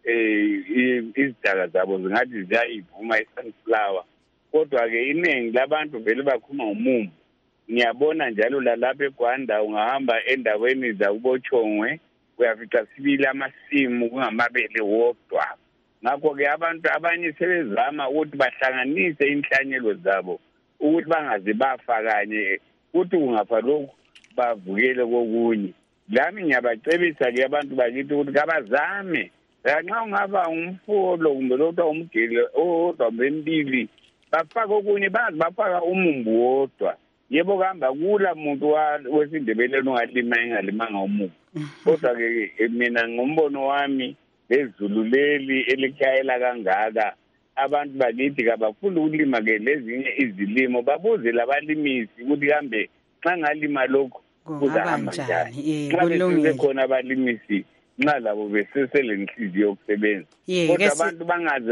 eh izidaka zabo zingathi ziyayivuma i-sunflower kodwa ke iningi labantu vele bakhuma ngomumbu. Ngiyabona njalo lalapha eGwanda ungahamba endaweni zawubochongwe uyafica sibili amasimu kungamabele wodwa. Ngakho ke abantu abanye sebezama ukuthi bahlanganise inhlanyelo zabo ukuthi bangaze bafa kanye ukuthi kungafa lokhu bavukele kokunye. Lami ngiyabacebisa ke abantu bakithi ukuthi kabazame nxa ungaba umfolo kumbe lokho umgele owodwa mbili bafaka okunye bazi bafaka umumbu wodwa. Yebo kuhamba kula muntu wesindebeleni ongalima engalimanga umumbu kodwa ke mina ngombono wami lezulu leli elikhayela kangaka abantu bakithi kabafuna ukulima ke lezinye izilimo babuze labalimisi ukuthi kambe xa ngalima lokho kuzahamba njani xa bese khona abalimisi nxa labo beseselenhliziyo yokusebenza kodwa abantu bangaze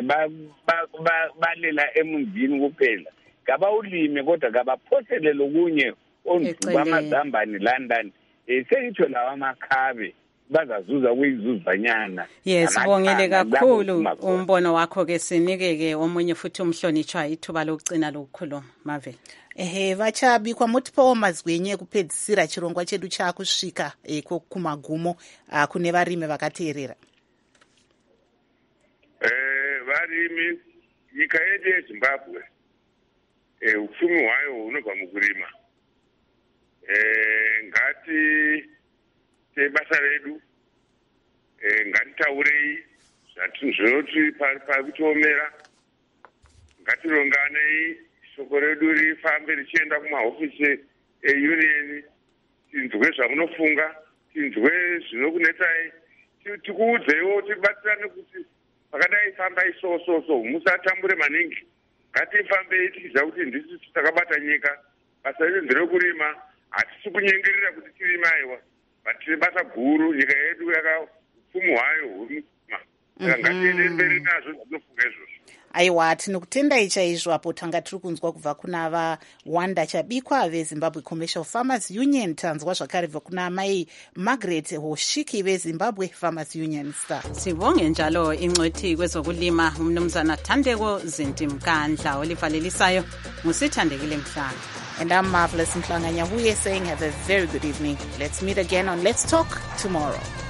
balela emunzini kuphela kabawulime kodwa kabaphosele lokunye onduba amazambane London eseyitho lawa amakhabe bazazuza kuyizuzanyana. Yes, sibongele kakhulu umbono wakho ke sinike ke omunye futhi umhlonitshwa ithuba lokucina lokukhuluma Marvel. Ehe vachabi kwa mutipawo mazwenye kupedzisira chirongwa chedu chakusvika eh, kumagumo uh, kune varimi vakateerera. Eh varimi nyika yedu yeZimbabwe eh upfumi hwayo hunobva mukurima. Eh ngati tebasa redu eh ngatitaurei zvatinoti parikutomera ngatironganei shoko redu rifambe richienda kumahofisi eunion tinzwe zvamunofunga tinzwe zvinokunetsai tikuudzeiwo tibatsirane kuti pakadai fambai so so so musatambure maningi ngatifambei tichiziva kuti ndisi takabata nyika basa redu nderekurima hatisi kunyengerera kuti tirima aiwa tine basa guru nyika yedu yakapfumu hwayo hurima saka ngatiende mberi nazvo zvinofunga izvozvo. Aiwa tinokutendai chaizvo apo tanga tiri kunzwa kubva kuna vaWanda Chabikwa veZimbabwe Commercial Farmers Union tanzwa zvakare kubva kuna mai Margaret Hoshiki veZimbabwe Farmers Union Star. Sibonge njalo ingcwethi kwezokulima umnumzana Thandeko Zinti Mkandla olivalelisayo ngusithandekile Mhlanga. And I'm Marvelous Mhlanga Nyahuye saying have a very good evening. Let's meet again on Let's Talk tomorrow.